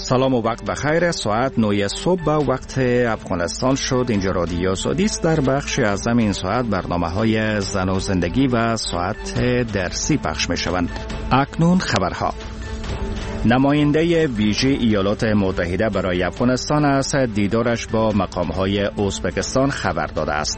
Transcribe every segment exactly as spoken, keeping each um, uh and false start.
سلام و وقت بخیر. ساعت نه صبح به وقت افغانستان شد. اینجا رادیو آزادی است. در بخش اعظم این ساعت برنامه‌های زن و زندگی و ساعت درسی پخش می‌شوند. اکنون خبرها. نماینده ویژه ایالات متحده برای افغانستان از دیدارش با مقام‌های ازبکستان خبر داده است.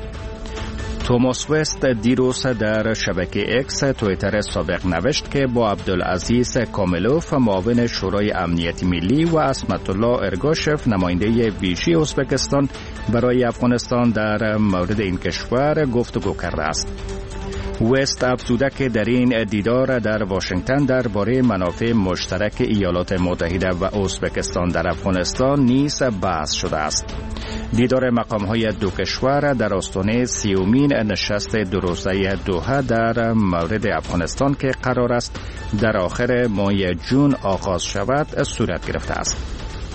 توماس وست دیروز در شبکه اکس توییتر سابق نوشت که با عبدالعزیز کاملوف معاون شورای امنیت ملی و عصمت الله ارگاشف نماینده ویژه ازبکستان برای افغانستان در مورد این کشور گفتگو کرده است. وست افزوده که در این دیدار در واشنگتن درباره منافع مشترک ایالات متحده و ازبکستان در افغانستان نیز بحث شده است. دیدار مقام‌های دو کشور در آستانه سیومین نشست دو روزه دوحه در مورد افغانستان که قرار است در آخر ماه جون آغاز شود صورت گرفته است.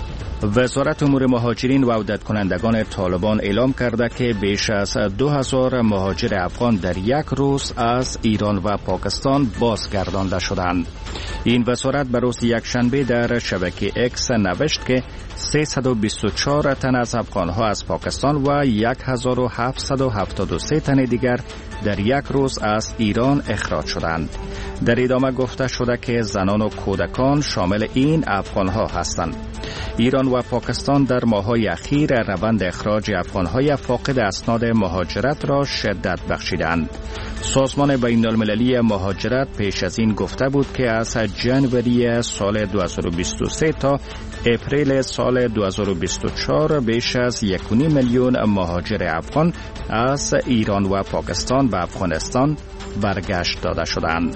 وزارت امور مهاجرین و عودت کنندگان طالبان اعلام کرده که بیش از دو هزار مهاجر افغان در یک روز از ایران و پاکستان بازگردانده شدند. این وزارت به روز یکشنبه در شبکه اکس نوشت که سیصد و بیست و چهار تن از افغانها از پاکستان و هزار و هفتصد و هفتاد و سه تن دیگر در یک روز از ایران اخراج شدند. در ادامه گفته شده که زنان و کودکان شامل این افغانها هستند. ایران و پاکستان در ماه‌های اخیر روند اخراج افغانهای فاقد اسناد مهاجرت را شدت بخشیدند. سازمان بین‌المللی مهاجرت پیش از این گفته بود که از ژانویه سال دو هزار و بیست و سه تا اپریل سال دو هزار و بیست و چهار بیش از یک و نیم میلیون مهاجر افغان از ایران و پاکستان به افغانستان برگشت داده شدند.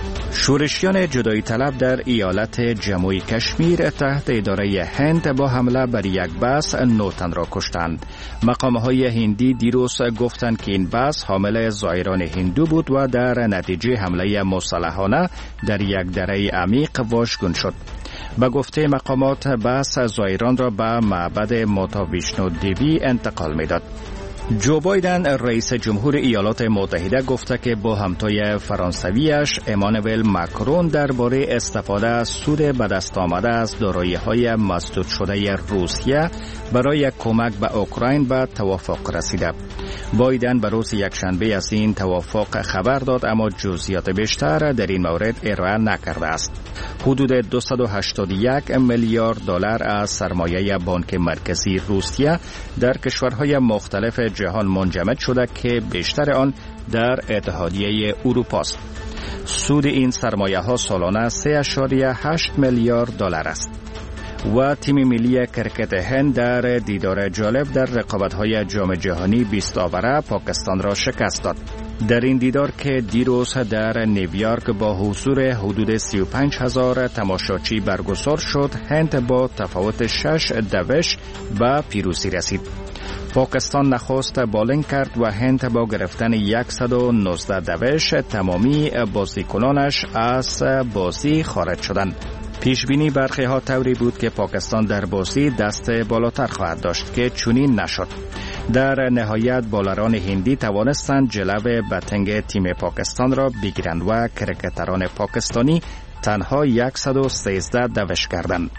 شورشیان جدایی طلب در ایالت جموی کشمیر تحت اداره هند با حمله بر یک بس نه تن را کشتند. مقام‌های هندی دیروز گفتند که این بس حامل زائران هندو بود و در نتیجه حمله مسلحانه در یک دره عمیق واژگون شد. به گفته مقامات بس زائران را به معبد ماتا ویشنو دیوی انتقال می‌داد. جو بایدن رئیس جمهور ایالات متحده گفته که با همتای فرانسویش امانوئل ماکرون درباره استفاده از سود به دست آمده از دارایی‌های مسدود شده روسیه برای کمک به اوکراین به توافق رسیده. بایدن به روز یکشنبه از این توافق خبر داد اما جزئیات بیشتر در این مورد ارائه نکرده است. حدود دویست و هشتاد و یک میلیارد دلار از سرمایه بانک مرکزی روسیه در کشورهای مختلف جهان منجمد شده که بیشتر آن در اتحادیه اروپا است. سود این سرمایه ها سالانه سه و هشت میلیارد دلار است. و تیم ملی کرکت هند در دیدار جالب در رقابت‌های جام جهانی بیست آوره پاکستان را شکست داد. در این دیدار که دیروز در نیویورک با حضور حدود سی و پنج هزار تماشاچی برگزار شد، هند با تفاوت شش دوش به پیروزی رسید. پاکستان نخست بالینگ کرد و هند با گرفتن صد و نوزده دوش تمامی بازیکنانش از بازی خارج شدند. پیش بینی برخی ها طوری بود که پاکستان در بازی دست بالاتر خواهد داشت که چنین نشد. در نهایت بالران هندی توانستند جلو بتنگ تیم پاکستان را بگیرند و کرکتران پاکستانی تنها صد و سیزده دوش کردند.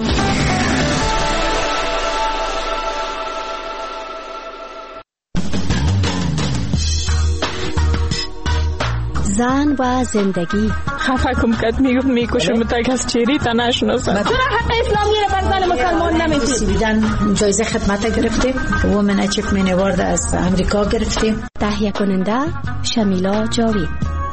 زن و زندگی. خفه کم کت میگفت میکشم تا کس چیری تا نشناسم. چرا حق اسلامی رو بر زن مسلمان نمیدی؟ دیدن جایزه خدمت گرفتیم. وومن اچیومنت اوارد از امریکا گرفتیم. تهیه کننده شمیلا جاوید.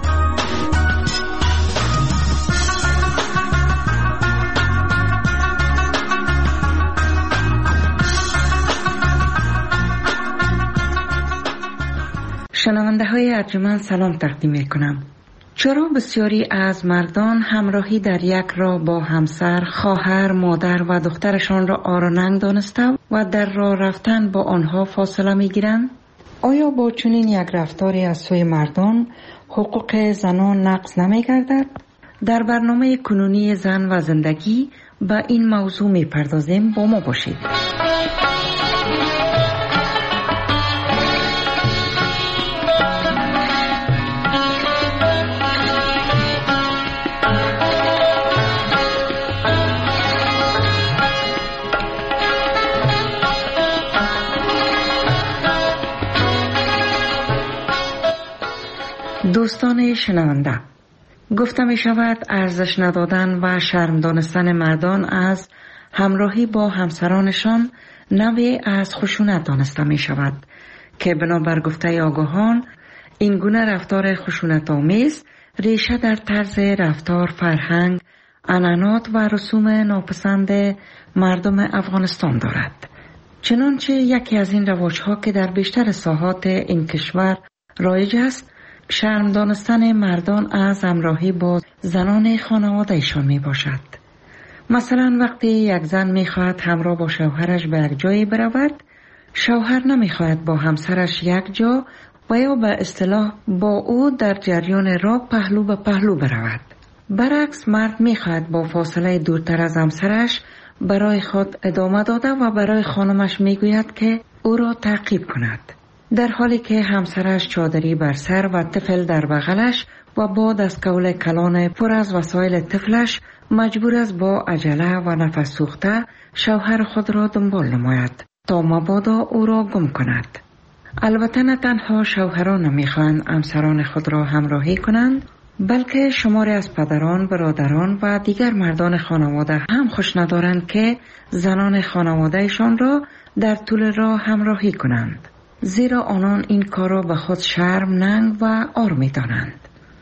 شنونده های ارجمند سلام تقدیم می کنم. چرا بسیاری از مردان همراهی در یک راه با همسر، خواهر، مادر و دخترشان را آراننگ دانسته و در راه رفتن با آنها فاصله می گیرند؟ آیا با چنین یک رفتاری از سوی مردان حقوق زنان نقض نمی گردد؟ در برنامه کنونی زن و زندگی به این موضوع می پردازیم. با ما باشید. دوستان شنونده، گفته می شود ارزش ندادن و شرم دانستن مردان از همراهی با همسرانشان نوعی از خشونت دانسته می شود که بنابر گفته آگاهان این گونه رفتار خشونت آمیز ریشه در طرز رفتار، فرهنگ، عنعنات و رسوم ناپسند مردم افغانستان دارد. چنانچه یکی از این رواجها که در بیشتر ساحات این کشور رایج است، شرم دانستن مردان از همراهی با زنان خانواده‌شان می باشد. مثلا وقتی یک زن می خواهد همراه با شوهرش به یک جایی برود، شوهر نمی خواهد با همسرش یک جا و یا به اصطلاح با او در جریان راه پهلو به پهلو برود. برعکس مرد می خواهد با فاصله دورتر از همسرش برای خود ادامه داده و برای خانمش می گوید که او را تعقیب کند، در حالی که همسرش چادری بر سر و طفل در بغلش و با دستکول کلان پر از وسایل طفلش مجبور است با عجله و نفس سوخته شوهر خود را دنبال نماید تا مبادا او را گم کند. البته نه تنها شوهران نمیخواهند همسران خود را همراهی کنند، بلکه شماری از پدران، برادران و دیگر مردان خانواده هم خوش ندارند که زنان خانوادهشان را در طول راه همراهی کنند، زیرا آنان این کار را به خود شرم، ننگ و عار می دانند.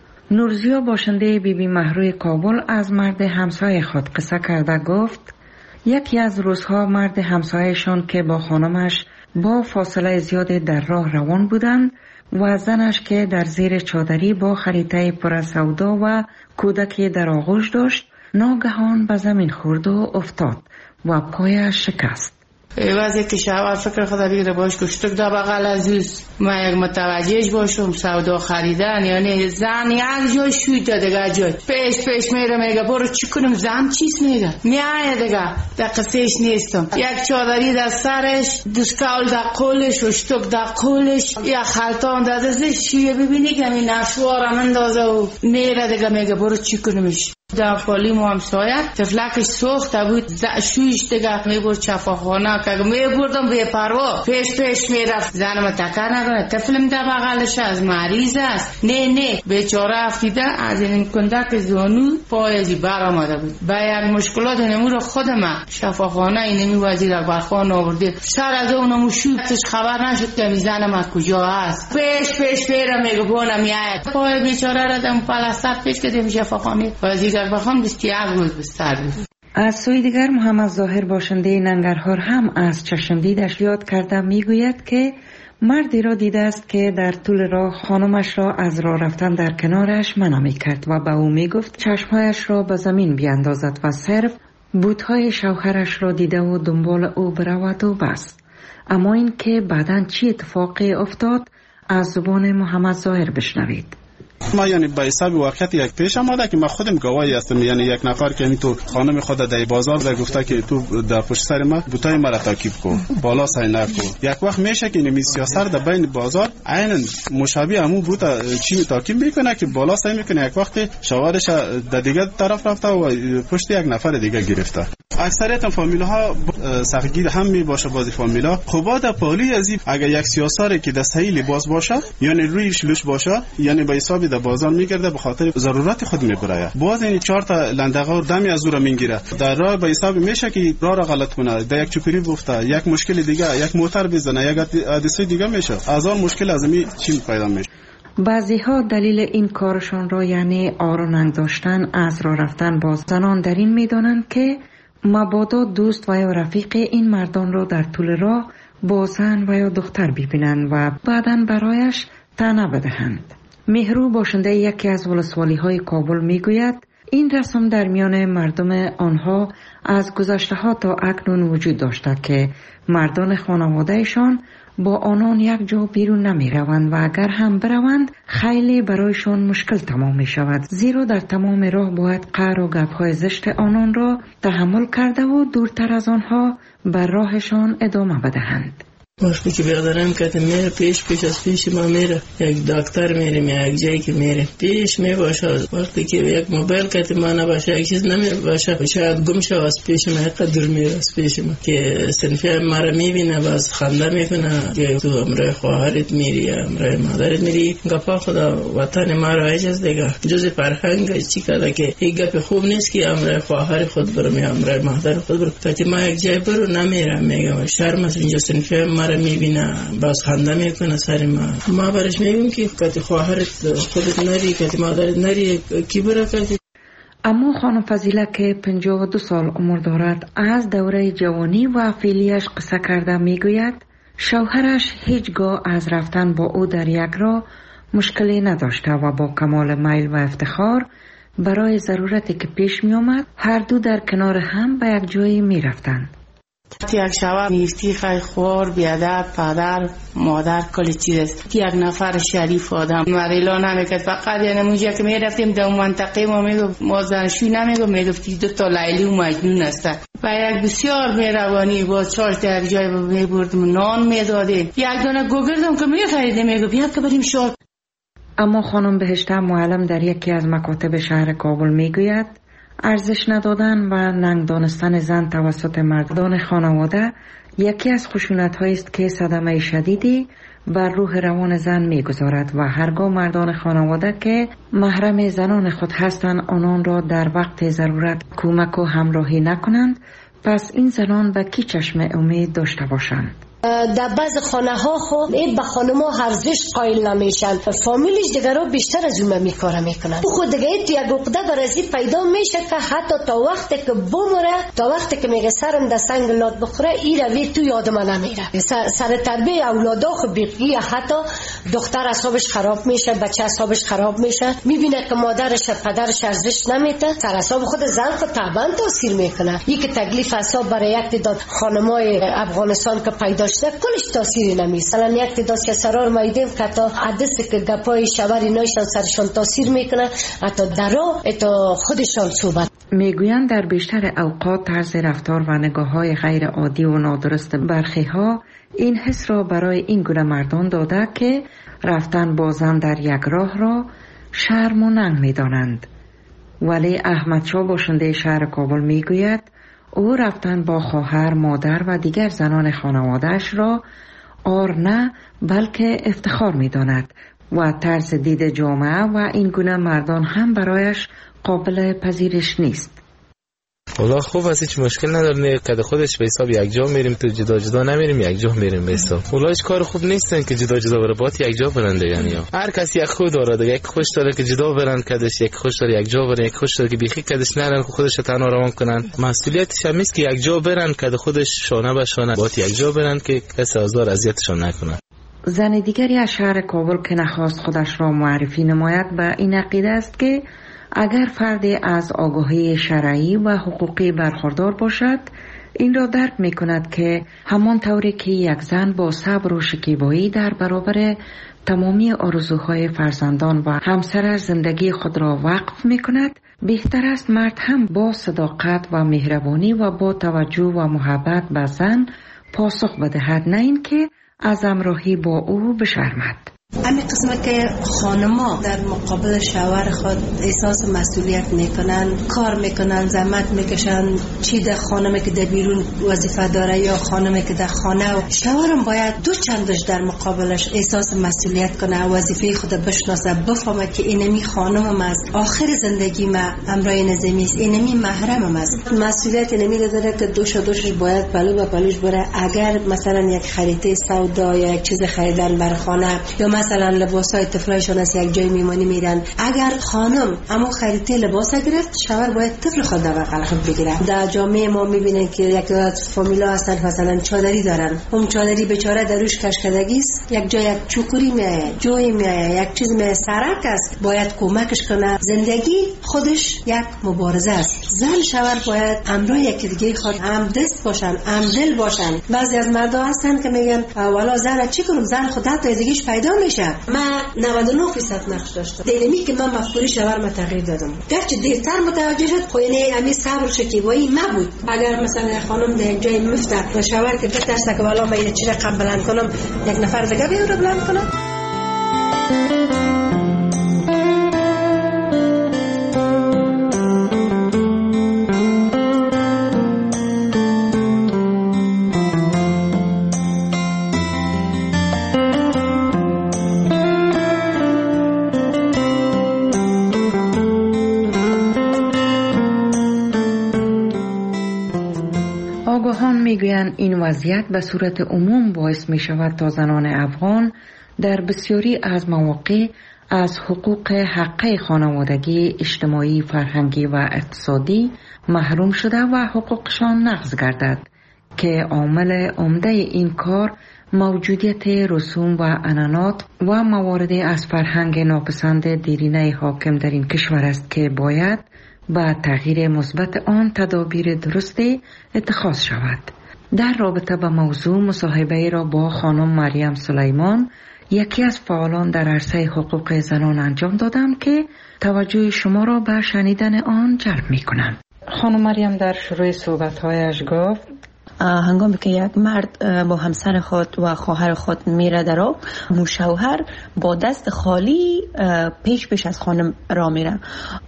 نورزیا باشنده بی بی مهروی کابل از مرد همسایه خود قصه کرده گفت یکی از روزها مرد همسایه‌شان که با خانمش با فاصله زیادی در راه روان بودند و زنش که در زیر چادری با خریطه پر از سودا و کودکی در آغوش داشت ناگهان به زمین خورد و افتاد و پایش شکست. وضعی که شوهر فکر خدا بگیره باش کشتک دا بغل عزیز من یک متوجهش باشم سودا خریدن، یعنی زن یک جای شوید دادگه جای پیش پیش میره میگه برو چی کنم، زن چیست میگه میایه دیگه در قصهش نیستم. یک چادری در سرش، دستکول در قولش، اشتک در قولش، یک خلطان در دستش، چیه ببینی که این نشوارم اندازه و میره دیگه میگه برو چی کنمش. در پالی مو همسایه تفلکش سوخته بود، شویش دیگه میبرد شفاخانه که میبردم بے پروا پیش پیش میرفت. زنم تکر نکنه، طفلم در بغلش از مریض است، نه نه بیچاره افتیده از این کندک زانو پایزی بر آمده بود. با یک مشکلات نمو رو خودم شفاخانه اینمی وزیر اکبرخان آورده، سر از اونمو شویتش خبر نشد که زنم کجا است. پیش پیش میرم میگه بونم میاد پای بیچاره را دم پلاستر پیش کردیم شفاخانه وزیر اکبرخان بیست و یک روز بستر بود. از سوی دیگر محمد ظاهر باشنده ننگرهار هم از چشمدیدش یاد کرده میگوید که مردی را دیده است که در طول راه خانمش را از راه رفتن در کنارش منع می‌کرد و به او میگفت چشمهایش را به زمین بیاندازد و صرف بوتهای شوهرش را دیده و دنبال او برود و بس. اما این که بعداً چی اتفاقی افتاد از زبان محمد ظاهر بشنوید. ما یعنی به حساب واقعیت یک پیش آمده که ما خودم گواهی هستم، یعنی یک نفر که تو خانم خود در بازار در گفته که تو در پشت سر ما بوتای مرا تعقیب کن بالا سعی نکن. یک وقت میشه که این سیاست در بین بازار عین مشابه همون بوتا چی تعقیب میکنه که بالا سعی میکنه، یک وقت شوهرش در دیگه طرف رفته و پشت یک نفر دیگه گرفته. اکثریت فامیل‌ها سختگیر هم می باشه. بعضی فامیل‌ها خوبا در پالی ازی اگر یک سیاساری که دسته‌ای لباس باشه یعنی روی شلوش باشه یعنی به حساب در بازار میگرده به خاطر ضرورت خود میبره. باز این چهار تا لندغه دمی از او را میگیره در راه به حساب میشه که راه را غلط کنه، در یک چوکری گفته یک مشکل دیگه یک موتور بزنه یک حادثه دیگه میشه، از اون مشکل از می چی پیدا میشه. بعضی ها دلیل این کارشان را یعنی آر و ننگ داشتن از راه رفتن با زنان در این میدانند که مبادا دوست و یا رفیق این مردان را در طول راه با زن و یا دختر ببینند و بعداً برایش طعنه بدهند. مهرو باشنده یکی از ولسوالی های کابل میگوید این رسم در میان مردم آنها از گذشته ها تا اکنون وجود داشته که مردان خانوادهشان با آنان یک جا بیرون نمی روند و اگر هم بروند خیلی برایشان مشکل تمام می شود، زیرا در تمام راه باید قهر و گپ‌های زشت آنان را تحمل کرده و دورتر از آنها بر راهشان ادامه بدهند. وقتی که برادرم که میره پیش پیش از پیش ما میره، یک دکتر میریم یا یک جایی که میره پیش می باشه. وقتی که یک موبایل که ما نباشه، یک چیز نمی باشه، شاید گم شه از پیش ما، قدر میره از پیش ما که صنفی ما رو میبینه باز خنده میکنه که تو امرای خواهرت میری یا امرای مادرت میری. گپا خدا وطن ما رو اجاز دیگه جز فرهنگ چی کرده که این گپ خوب نیست که امرای خواهر خود برم یا امرای مادر خود برم. که ما یک جای برو نمیرم، میگم شرم از اینجا صنفی ما رو میبینه باز خنده میکنه سر ما. ما برش میگیم که که خواهرت خودت نری، که مادرت نری، کی برا کردی. اما خانم فضیله که پنجاه و دو سال عمر دارد از دوره جوانی و فعلیش قصه کرده میگوید شوهرش هیچگاه از رفتن با او در یک راه مشکلی نداشته و با کمال میل و افتخار برای ضرورتی که پیش می آمد هر دو در کنار هم به یک جایی می رفتند. یک شوهر نیستی خیلی خوار بیادر پدر مادر کلی چیز است. یک نفر شریف آدم مریلا نمیکرد. فقط یعنی اونجا که می رفتیم در منطقه ما میگفت ما زنشوی نمیگفت، میگفتی دو تا لیلی و مجنون است و یک بسیار مهربانی با چاش در جای می بردم نان میدادیم. یک دانه گوگردم که می خریدیم میگفت بیاد که بریم شال. اما خانم بهشته معلم در یکی از مکاتب شهر کابل میگوید ارزش ندادن و ننگ دانستن زن توسط مردان خانواده یکی از خشونت‌هایی است که صدمه شدیدی بر روح روان زن می‌گذارد و هرگاه مردان خانواده که محرم زنان خود هستند آنان را در وقت ضرورت کمک و همراهی نکنند، پس این زنان به کی چشم امید داشته باشند؟ در بعض خانه ها خب این به خانم ها ارزش قائل نمیشن، فامیلش دیگر رو بیشتر از اون میکاره میکنن. خود دیگه تو یک عقده برازی پیدا میشه که حتی تا وقتی که بمره، تا وقتی که میگه سرم در سنگ لات بخوره این روی تو یادم نمیره. سر, سر تربیه اولادا خب بیقی، حتی دختر اعصابش خراب میشه، بچه اعصابش خراب میشه، میبینه که مادرش پدرش ارزش نمیده، سر اعصاب خود زن خود طبعا تاثیر میکنه. یک تکلیف اعصاب برای یک تعداد خانمای افغانستان که پیدا کلش تاثیری نمیست. مثلا یک تعداد که سرار ما دیدیم که تا حدث که گپای شوری نایشان سرشان تاثیر میکنه، حتی در راه تا خودشان صحبت میگویند در بیشتر اوقات طرز رفتار و نگاه‌های غیر عادی و نادرست برخی ها این حس را برای این گونه مردان داده که رفتن با زن در یک راه را شرم و ننگ میدانند. ولی احمد شاه باشنده شهر کابل میگوید او رفتن با خواهر، مادر و دیگر زنان خانواده‌اش را آر نه بلکه افتخار می‌داند و طرز دید جامعه و این گونه مردان هم برایش قابل پذیرش نیست. والله خوب است، هیچ مشکل نداره که خودش به حساب یک جا میریم تو، جدا جدا نمیریم یک جا میریم به حساب. والله هیچ کار خوب نیستن که جدا جدا بره، باید یک جا برن دیگه. یعنی هر کسی یک خود داره دیگه، یک خوش داره که جدا برن کدش، یک خوش داره یک جا برن، یک خوش داره که بیخی کدش نرن خودش تنها روان کنن. مسئولیتش هم است که یک جا برن که خودش شانه به شانه، باید یک جا برن که کسی آزار اذیتشون نکنه. زن دیگری از شهر کابل که نخواست خودش را معرفی نماید به این عقیده است که اگر فردی از آگاهی شرعی و حقوقی برخوردار باشد این را درک می کند که همان طوری که یک زن با صبر و شکیبایی در برابر تمامی آرزوهای فرزندان و همسر زندگی خود را وقف می کند، بهتر است مرد هم با صداقت و مهربانی و با توجه و محبت به زن پاسخ بدهد، نه این که از همراهی با او بشرمد. همین قسمه که خانما در مقابل شوهر خود احساس مسئولیت میکنن، کار میکنن، زحمت میکشن، چی در خانمی که در بیرون وظیفه داره یا خانمی که در خانه، و شوهرم باید دو چندش در مقابلش احساس مسئولیت کنه، وظیفه خود بشناسه، بفهمه که اینمی خانمم است، آخر زندگی ما امرای نظامی است، اینمی محرمم است. مسئولیت اینمی داره که دوش دوشش باید پلو به پلوش بره. اگر مثلا یک خرید سودا یا یک چیز خریدن بر خانه یا مثلا لباسای طفلایشون از یک جای میمانی میرن، اگر خانم اما خریده لباس گرفت، شوهر باید طفل خود در بغل خود بگیره. در جامعه ما میبینن که یک فامیلا هستن مثلا چادری دارن، اون چادری بیچاره دروش کشکدگی است، یک جای یک چوکوری میایه، جوی میایه، یک چیز می سرک است، باید کمکش کنه. زندگی خودش یک مبارزه است. زن شوهر باید امرای یکی دیگه خود هم دست باشن، هم دل باشن. بعضی از مردا هستن که میگن والا زن چی کنم، زن خودت تا دیگهش پیدا میشه. من نود و نه درصد نقش داشتم. دلیمی که من مفکوری شوهر ما تغییر دادم. گرچه دیرتر متوجه شد خو یعنی امی صبر شکیبایی ما بود. اگر مثلا خانم در جای مفته و شوهر که بترسه که والا من اینو چی رقم بلند کنم یک نفر دیگه بیام رو بلند کنم. آگاهان میگویند این وضعیت به صورت عموم باعث می شود تا زنان افغان در بسیاری از مواقع از حقوق حقه خانوادگی، اجتماعی، فرهنگی و اقتصادی محروم شده و حقوقشان نقض گردد که عامل عمده این کار موجودیت رسوم و عنعنات و موارد از فرهنگ ناپسند دیرینه حاکم در این کشور است که باید با تغییر مثبت آن تدابیر درستی اتخاذ شود. در رابطه با موضوع مصاحبه را با خانم مریم سلیمان، یکی از فعالان در عرصه حقوق زنان انجام دادم که توجه شما را به شنیدن آن جلب می کنم. خانم مریم در شروع صحبت‌هایش گفت هنگامی که یک مرد با همسر خود و خواهر خود میره در آب، شوهر با دست خالی پیش پیش از خانم را میره.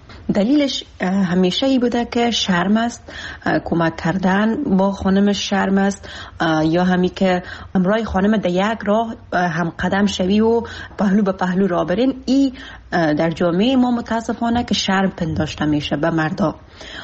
دلیلش همیشه ای بوده که شرم است، کمک کردن با خانمش شرم است، یا همی که امرای خانم در یک راه هم قدم شوی و پهلو به پهلو را برین. ای در جامعه ما متاسفانه که شرم پنداشته میشه به مردا.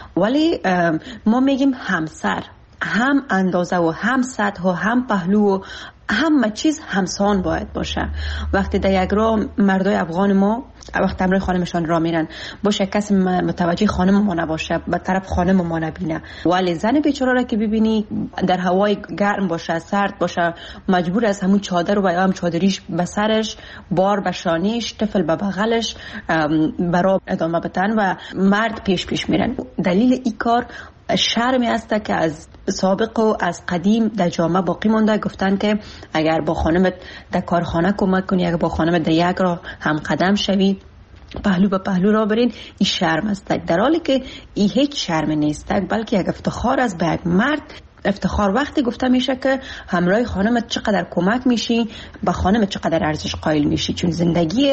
ولی ما میگیم همسر هم اندازه و هم سطح و هم پهلو و همه چیز همسان باید باشه. وقتی در یک راه مردای افغان ما وقتی امروی خانمشان را میرن باشه کسی متوجه خانم ما نباشه، به طرف خانم ما نبینه، ولی زن بیچاره را که ببینی در هوای گرم باشه، سرد باشه، مجبور از همون چادر و یا هم چادریش به سرش، بار به شانیش، طفل به بغلش برای ادامه بدن و مرد پیش پیش میرن. دلیل این کار شرمی است که از سابق و از قدیم در جامعه باقی مونده. گفتن که اگر با خانمت در کارخانه کمک کنی، اگر با خانمت در یک راه هم قدم شوی، پهلو به پهلو را برین، این شرم است. در حالی که این هیچ شرم نیست، بلکه یک افتخار است به یک مرد. افتخار وقتی گفته میشه که همراه خانمت چقدر کمک میشی، با خانمت چقدر ارزش قائل میشی. چون زندگی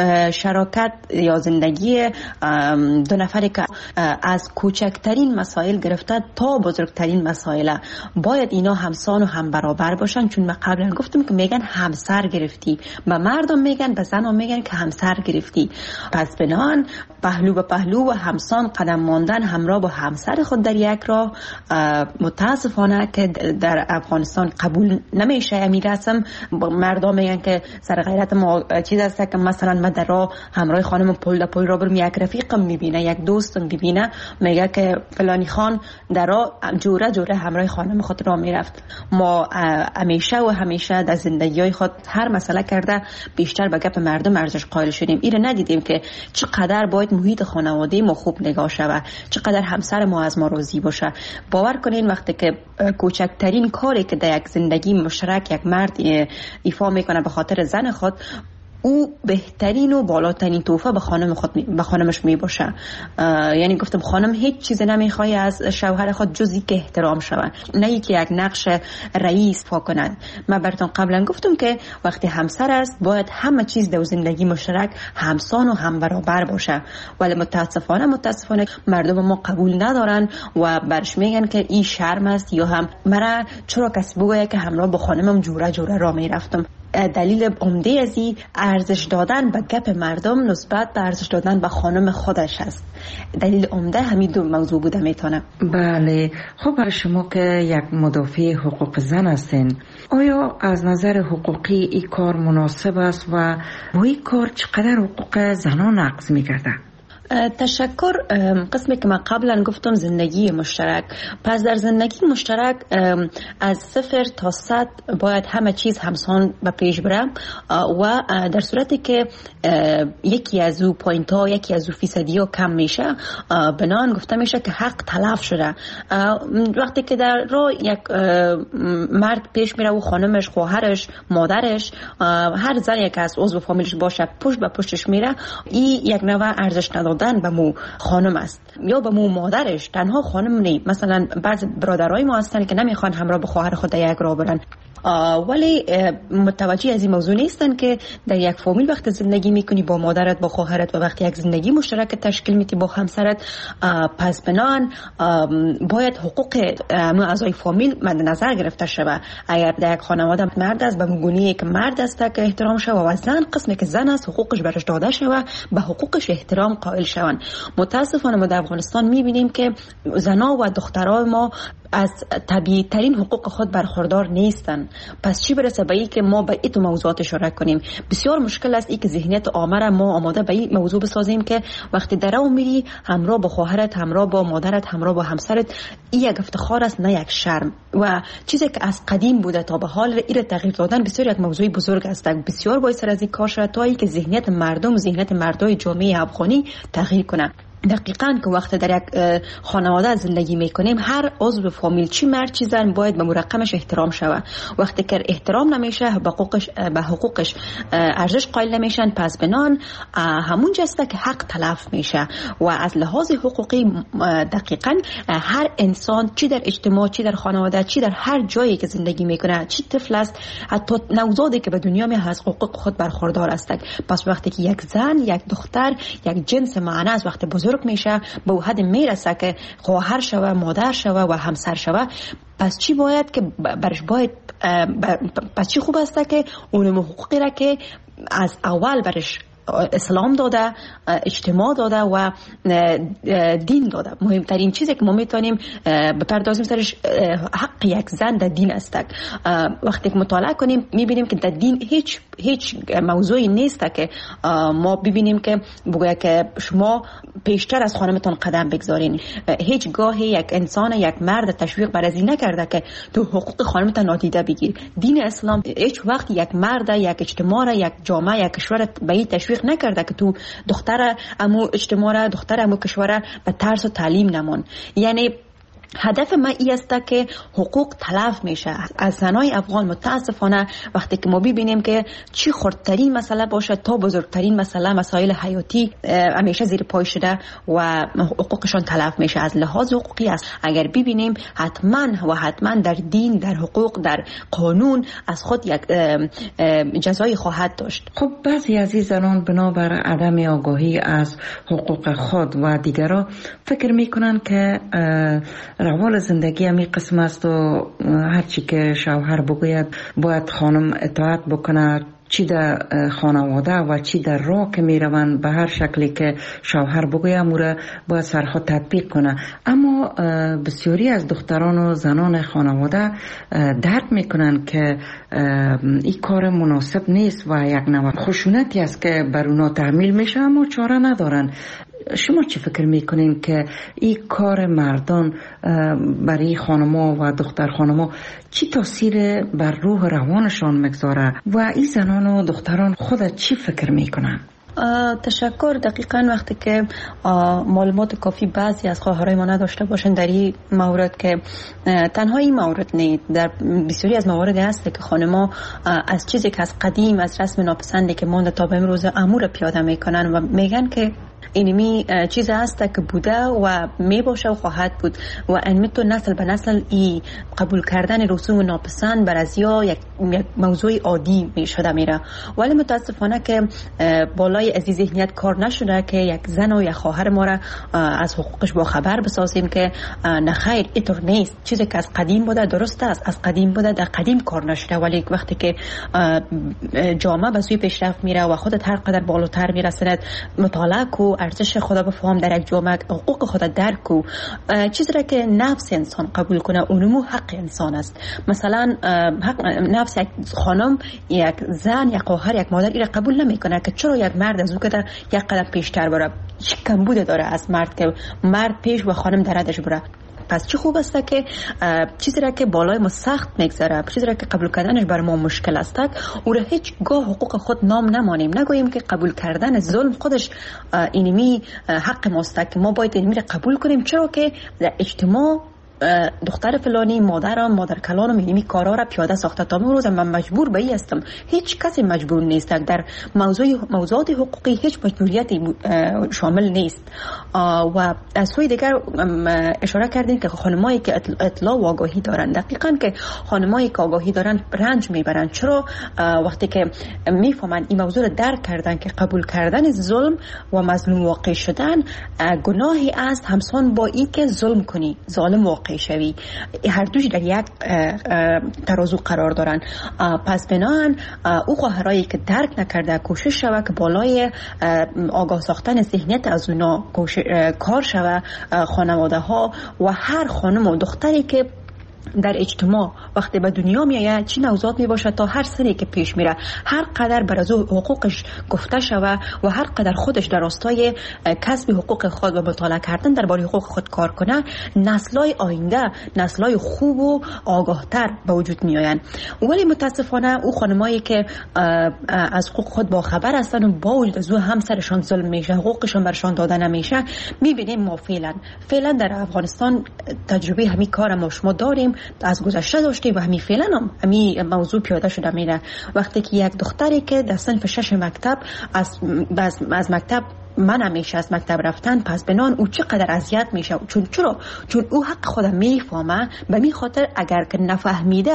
شراکت یا زندگی دو نفری که از کوچکترین مسائل گرفته تا بزرگترین مسائل باید اینا همسان و هم برابر باشن. چون ما قبلا گفتم که میگن همسر گرفتی، به مردم میگن، به زنان میگن که همسر گرفتی. پس بنان پهلو به پهلو و همسان قدم ماندن همراه با همسر خود در یک راه متاسفانه که در افغانستان قبول نمیشه. امیر رسم مردم میگن که سر غیرت ما چیز است که مثلا من در راه همراه خانم پل در پل را برم، یک رفیقم میبینه، یک دوستم میبینه، میگه که فلانی خان در راه جوره جوره همراه خانم خود را میرفت. ما همیشه و همیشه در زندگی خود هر مسئله کرده بیشتر به گپ مردم ارزش قائل شدیم. ایره ندیدیم که چقدر باید محیط خانواده ما خوب نگاه شود، چقدر همسر ما از ما راضی باشه. باور کنین وقتی که کوچکترین کاری که در یک زندگی مشترک یک مرد ایفا میکنه به خاطر زن خود، او بهترین و بالاترین تحفه به خانم خود به خانمش می باشه. یعنی گفتم خانم هیچ چیز نمیخواد از شوهر خود جز اینکه احترام شود، نه اینکه یک نقش رئیس فا کنند. من براتون قبلا گفتم که وقتی همسر است باید همه چیز در زندگی مشترک همسان و هم برابر باشه. ولی متاسفانه متاسفانه مردم ما قبول ندارن و برش میگن که این شرم است، یا هم مرا چرا کسی بگه که همراه با خانمم جوره جوره را میرفتم. دلیل عمده از این ارزش دادن به گپ مردم نسبت به ارزش دادن به خانم خودش است. دلیل عمده همین دو موضوع بوده میتونه. بله. خب برای شما که یک مدافع حقوق زن هستین، آیا از نظر حقوقی این کار مناسب است و با این کار چقدر حقوق زنان نقض میگرده؟ تشکر. قسمی که من قبلا گفتم زندگی مشترک، پس در زندگی مشترک از صفر تا صد باید همه چیز همسان به پیش بره و در صورتی که یکی از او پوینت ها یکی از او فیصدی ها کم میشه بنان گفته میشه که حق تلف شده. وقتی که در راه یک مرد پیش میره و خانمش، خواهرش، مادرش، هر زنی که از عضو فامیلش باشه پشت به پشتش میره، این یک نوع ارزش ندادن به مو خانم است یا به مو مادرش. تنها خانم نی، مثلا بعض برادرای ما هستن که نمیخوان همراه به خواهر خود یک راه برن، ولی متوجه از این موضوع نیستن که در یک فامیل وقت زندگی میکنی با مادرت، با خواهرت و وقتی یک زندگی مشترک تشکیل میدی با همسرت، پس بنان باید حقوق اعضای فامیل مد نظر گرفته شود. اگر در یک خانواده مرد است به گونه‌ای که مرد است که احترام شود و زن قسمی که زن است حقوقش برش داده شود، به حقوقش احترام قائل شوند. متاسفانه ما در افغانستان میبینیم که زنا و دخترای ما از طبیعی ترین حقوق خود برخوردار نیستن. پس چی برسه به این که ما به این موضوعات اشاره کنیم؟ بسیار مشکل است این که ذهنیت عامه را ما آماده به این موضوع بسازیم که وقتی درو میری همراه با خواهرت، همراه با مادرت، همراه با همسرت، این یک افتخار است نه یک شرم. و چیزی که از قدیم بوده تا به حال این تغییر دادن بسیار یک موضوع بزرگ است. بسیار باید سر از این کار شد تا اینکه ذهنیت مردم، ذهنیت مردای جامعه افغانی تغییر کنه. دقیقاً که وقت در یک خانواده زندگی میکنیم هر عضو فامیل چی مرد چی زن باید به مرقمش احترام شود. وقتی که احترام نمیشه به حقوقش به حقوقش ارزش قائل نمیشن، پس بنان همون جسته که حق تلف میشه. و از لحاظ حقوقی دقیقاً هر انسان چی در اجتماع، چی در خانواده، چی در هر جایی که زندگی میکنه، چی طفل است، حتی نوزادی که به دنیا میاد از حقوق خود برخوردار است. پس وقتی که یک زن، یک دختر، یک جنس معنی است وقتی بزرگ میشه به حد میرسه که خواهر شوه، مادر شوه و همسر شوه، پس چی باید که برش باید پس چی خوب است که اون حقوقی را که از اول برش اسلام داده، اجتماع داده و دین داده. مهمترین چیزی که ما میتونیم بپردازیم سرش حق یک زن در دین است. وقتی که مطالعه کنیم میبینیم که در دین هیچ هیچ موضوعی نیست که ما ببینیم که بگوید که شما پیشتر از خانمتان قدم بگذارین. هیچ گاهی یک انسان، یک مرد تشویق بر از این نکرده که تو حقوق خانمتان نادیده بگیر. دین اسلام هیچ وقت یک مرد، یک اجتماع، یک جامعه، یک کشور به این تشویق نکرده که تو دختر امو اجتماع، دختر امو کشور به ترس و تعلیم نمون. یعنی هدف ما این است که حقوق تلف میشه از زنای افغان. متاسفانه وقتی که ما ببینیم که چی خردترین مسئله باشه تا بزرگترین مسئله، مسائل حیاتی همیشه زیر پای شده و حقوقشان تلف میشه. از لحاظ حقوقی است اگر ببینیم حتما و حتما در دین، در حقوق، در قانون از خود یک جزایی خواهد داشت. خب بعضی از این زنان بنابر عدم آگاهی از حقوق خود و دیگران فکر میکنن که روال زندگی همی قسم است و هرچی که شوهر بگوید باید خانم اطاعت بکنه، چی در خانواده و چی در راه که می روند به هر شکلی که شوهر بگوید موره باید سرها تطبیق کنه. اما بسیاری از دختران و زنان خانواده درک می کنند که این کار مناسب نیست و یک نوع خشونتی است که بر اونا تحمیل میشه، اما چاره ندارن. شما چی فکر میکنین که این کار مردان برای خانما و دختر خانما چی تاثیر بر روح روانشان میگذاره و این زنان و دختران خود چی فکر میکنن؟ تشکر. دقیقاً وقتی که معلومات کافی بعضی از خواهرای ما نداشته باشن در این مورد، که تنها این مورد نیست، در بسیاری از موارد هست که خانما از چیزی که از قدیم، از رسم ناپسندی که مونده تا به امروز امور پیاده میکنن و میگن که اینمی چیز هست که بوده و می باشه و خواهد بود و اینمی تو نسل به نسل ای قبول کردن رسوم ناپسند بر از یا یک موضوع عادی می شده میره. ولی متاسفانه که بالای از ذهنیت کار نشده که یک زن و یک خواهر ما را از حقوقش با خبر بسازیم که نه خیر اینطور نیست. چیزی که از قدیم بوده درست است، از قدیم بوده در قدیم کار نشده، ولی وقتی که جامعه به سوی پیشرفت میره و خودت هر قدر بالاتر میرسند، مطالعه کو، ارزش خدا بفهم در یک جامعه، حقوق خدا درک کو، چیزی را که نفس انسان قبول کنه اونمو حق انسان است. مثلا حق نفس یک خانم، یک زن، یک خواهر، یک مادر این را قبول نمیکنه که چرا یک مرد از او که یک قدم پیشتر بره. چی کمبود داره از مرد که مرد پیش و خانم درادش بره. پس چه خوب است که چیزی را که بالای ما سخت میگذره، چیزی را که قبول کردنش بر ما مشکل است، او را هیچ گاه حقوق خود نام نمانیم، نگوییم که قبول کردن ظلم خودش اینمی حق ماست که ما باید اینمی را قبول کنیم، چرا که در اجتماع دختر فلانی مادرم مادر کلانم اینمی کارا را پیاده ساخته. تا امروز من مجبور به این هستم، هیچ کسی مجبور نیست. در موضوع موضوعات حقوقی هیچ مجبوریتی شامل نیست. و از سوی دیگر اشاره کردیم که خانمایی که اطلاع و آگاهی دارن، دقیقاً که خانمایی که آگاهی دارن رنج میبرن. چرا؟ وقتی که میفهمن این موضوع را درک کردن که قبول کردن ظلم و مظلوم واقع شدن گناهی است همسان با این که ظلم کنی، ظالم واقع شوی، هر دوش در یک ترازو قرار دارن. پس بناهن او خواهرایی که درک نکرده کوشش شوه که بالای آگاه ساختن ذهنیت از اونا کار شوه. خانواده ها و هر خانم و دختری که در اجتماع وقتی به دنیا میآید چی نوزاد می باشد، تا هر سری که پیش میره هر قدر بر از حقوقش گفته شوه و هر قدر خودش در راستای کسب حقوق خود و مطالعه کردن درباره حقوق خود کار کنه، نسل‌های آینده نسل‌های خوب و آگاهتر به وجود میآیند. ولی متاسفانه او خانمایی که از حقوق خود با خبر هستند و با وجود از او همسرشان ظلم میشه، حقوقشان برشان داده نمیشه، میبینیم ما فعلا فعلا در افغانستان تجربه همین کار ما شما داریم، از گذشته داشتیم و همین فعلا هم همین موضوع پیاده شده میره. وقتی که یک دختری که در صنف شش مکتب از از, از مکتب من همیشه از مکتب رفتن، پس بنان او چقدر اذیت میشه. چون چرا؟ چون او حق خودم میفهمه، به می خاطر اگر که نفهمیده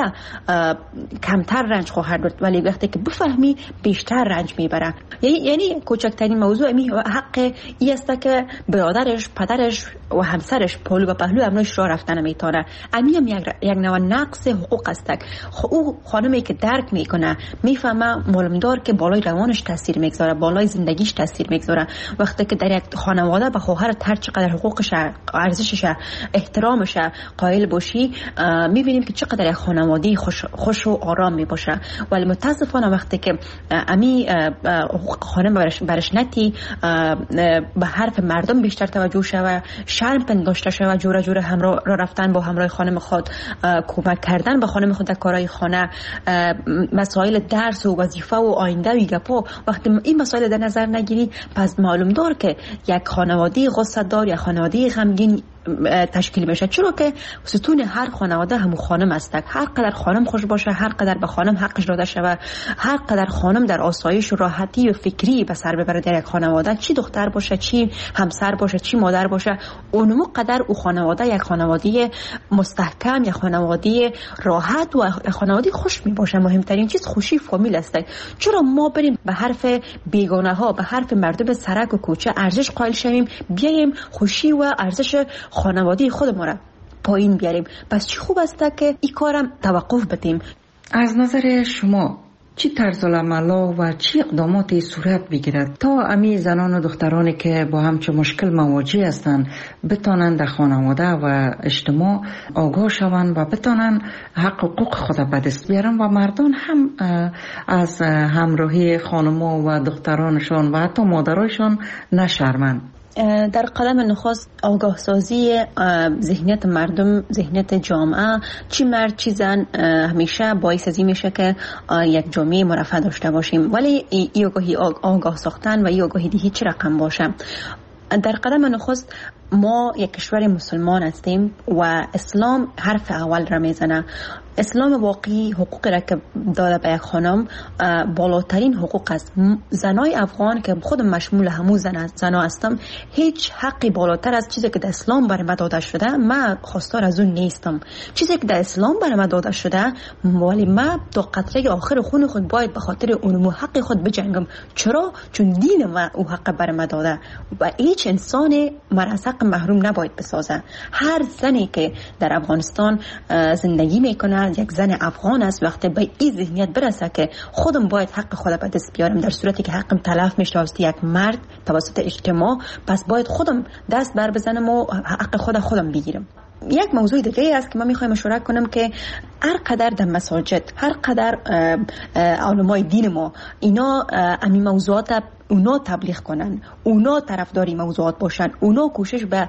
کمتر رنج خواهد برد، ولی وقتی که بفهمی بیشتر رنج میبره. یعنی یعنی کوچکترین موضوع می حق ای است که برادرش، پدرش و همسرش پهلو به پهلو امروز راه رفتن میتونه. امی هم یک یک نوع نقص حقوق است. او خانمی که درک میکنه میفهمه معلومدار که بالای روانش تاثیر میگذاره، بالای زندگیش تاثیر میگذاره. وقتی که در یک خانواده به خواهر هر چقدر حقوقش، ارزشش، احترامش قائل باشی، میبینیم که چقدر یک خانواده خوش, خوش و آرام میباشه. ولی متاسفانه وقتی که امی حقوق خانم برش, برش نتی به حرف مردم بیشتر توجه شوه، شرم پنداشته شوه، جوره جوره همراه را رفتن با همراه خانم خود، کمک کردن به خانم خود در کارهای خانه، مسائل درس و وظیفه و آینده و گپا، وقتی این مسائل در نظر نگیری، پس معلوم دار که یک خانواده غصه دار یا خانواده غمگین تشکیل بشه. چرا که ستون هر خانواده همون خانم است. هر قدر خانم خوش باشه، هر قدر به خانم حقش داده شود، هر قدر خانم در آسایش و راحتی و فکری به سر ببره در یک خانواده، چی دختر باشه، چی همسر باشه، چی مادر باشه، اونمو قدر او خانواده یک خانواده مستحکم، یک خانواده راحت و خانواده خوش می باشه. مهمترین چیز خوشی فامیل است. چرا ما بریم به حرف بیگانه ها، به حرف مردم سرک و کوچه ارزش قائل شویم، بیایم خوشی و ارزش خانواده خود ما را پایین بیاریم؟ پس چی خوب است که این کارم توقف بدیم. از نظر شما چی طرز العمل و چی اقداماتی صورت بگیرد تا امی زنان و دخترانی که با همچه مشکل مواجه هستند بتانند در خانواده و اجتماع آگاه شوند و بتانند حق حقوق خود به دست بیارن و مردان هم از همراهی خانما و دخترانشان و حتی مادرایشان نشرمند؟ در قدم نخست آگاه سازی ذهنیت مردم، ذهنیت جامعه، چی مرد چی زن، همیشه باعث از این میشه که یک جامعه مرفه داشته باشیم. ولی این آگاهی آگاه ساختن و این آگاهی هیچ رقم باشه. در قدم نخست ما یک کشور مسلمان هستیم و اسلام حرف اول را میزنه. اسلام واقعی حقوق را که داده به یک خانم بالاترین حقوق است. زنای افغان که خود مشمول همون زن زنا هستم، هیچ حقی بالاتر از چیزی که در اسلام برای ما داده شده من خواستار از اون نیستم. چیزی که در اسلام برای ما داده شده، ولی من تا قطره آخر خون خود باید به خاطر اون حق خود بجنگم. چرا؟ چون دین ما او حق برای ما داده و هیچ انسان مرا محروم نباید بسازه. هر زنی که در افغانستان زندگی میکنه یک زن افغان است. وقتی به این ذهنیت برسه که خودم باید حق خودم به دست بیارم، در صورتی که حقم تلف میشه توسط یک مرد توسط اجتماع، پس باید خودم دست بر بزنم و حق خودم خودم بگیرم. یک موضوع دیگه است که من میخوایم مشورت کنم که هر قدر در مساجد، هر قدر علمای دین ما اینا امی موضوعات اونا تبلیغ کنن، اونا طرفداری موضوعات باشن، اونا کوشش به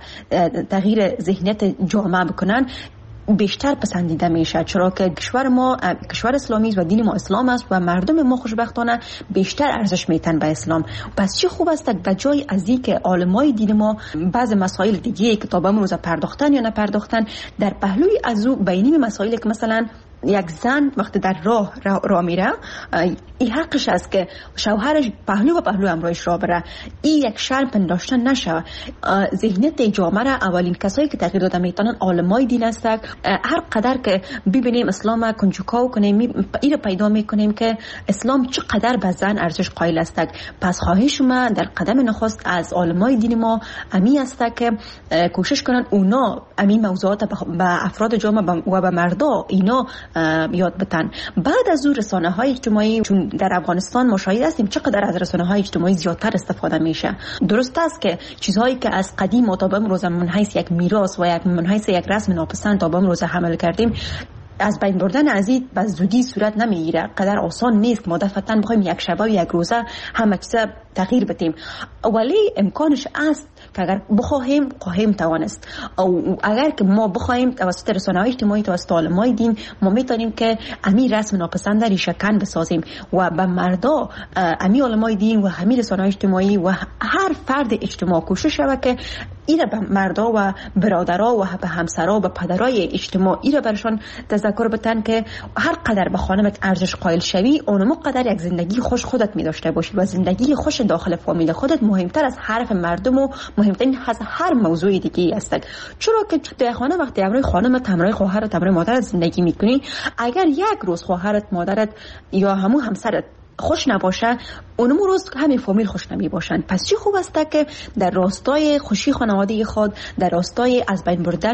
تغییر ذهنیت جامعه بکنن، بیشتر پسندیده میشه. چرا که کشور ما کشور اسلامی است و دین ما اسلام است و مردم ما خوشبختانه بیشتر ارزش میتن به اسلام. پس چه خوب است به جای از این که علمای دین ما بعض مسائل دیگه که تا به امروز پرداختن یا نپرداختن، در پهلوی از او بینی مسائلی که مثلا یک زن وقتی در راه را, را میره، این حقش است که شوهرش پهلو و پهلو امرایش را بره. این یک شرم پنداشتن نشه. ذهنیت جامعه را اولین کسایی که تغییر داده میتونن علمای دین هستند. هر قدر که ببینیم اسلام کنجکاو کنیم، این را پیدا میکنیم که اسلام چقدر به زن ارزش قائل است. پس خواهش ما در قدم نخست از علمای دین ما امی است که کوشش کنن اونا امی موضوعات به افراد جامعه و به مردا اینا یاد بتن. بعد از اون رسانه های اجتماعی، چون در افغانستان ما شاهد هستیم چقدر از رسانه های اجتماعی زیادتر استفاده میشه. درست است که چیزهایی که از قدیم تا به امروز من حیث یک میراث و یک من حیث یک رسم ناپسند تا به امروز حمل کردیم، از بین بردن از این به زودی صورت نمیگیره. قدر آسان نیست ما دفعتاً بخوایم یک شبه و یک روزه همه چیز تغییر بدیم، ولی امکانش است که اگر بخواهیم خواهیم توانست. او اگر که ما بخواهیم توسط رسانه‌های اجتماعی، توسط علمای دین، ما میتونیم که امی رسم ناپسند ریشه کن بسازیم و به مردا امی علمای دین و همین رسانه‌های اجتماعی و هر فرد اجتماع کوشش شود که ایره به مردا و برادرها و به همسرها و به پدرای اجتماع ایره برشان تذکر بتن که هر قدر به خانمت ارزش قائل شوی، اونم قدر یک زندگی خوش خودت می داشته باشی و زندگی خوش داخل فامیل خودت مهمتر از حرف مردم و مهمترین از هر موضوع دیگه است. چرا که در خانه وقتی امروی خانمت، امروی خواهرت، امروی مادرت زندگی میکنی، اگر یک روز خواهرت، مادرت یا همون همسرت خوش نباشه، اونم روز همین فامیل خوش نمی باشند. پس چه خوب است که در راستای خوشی خانواده خود، در راستای از بین بردن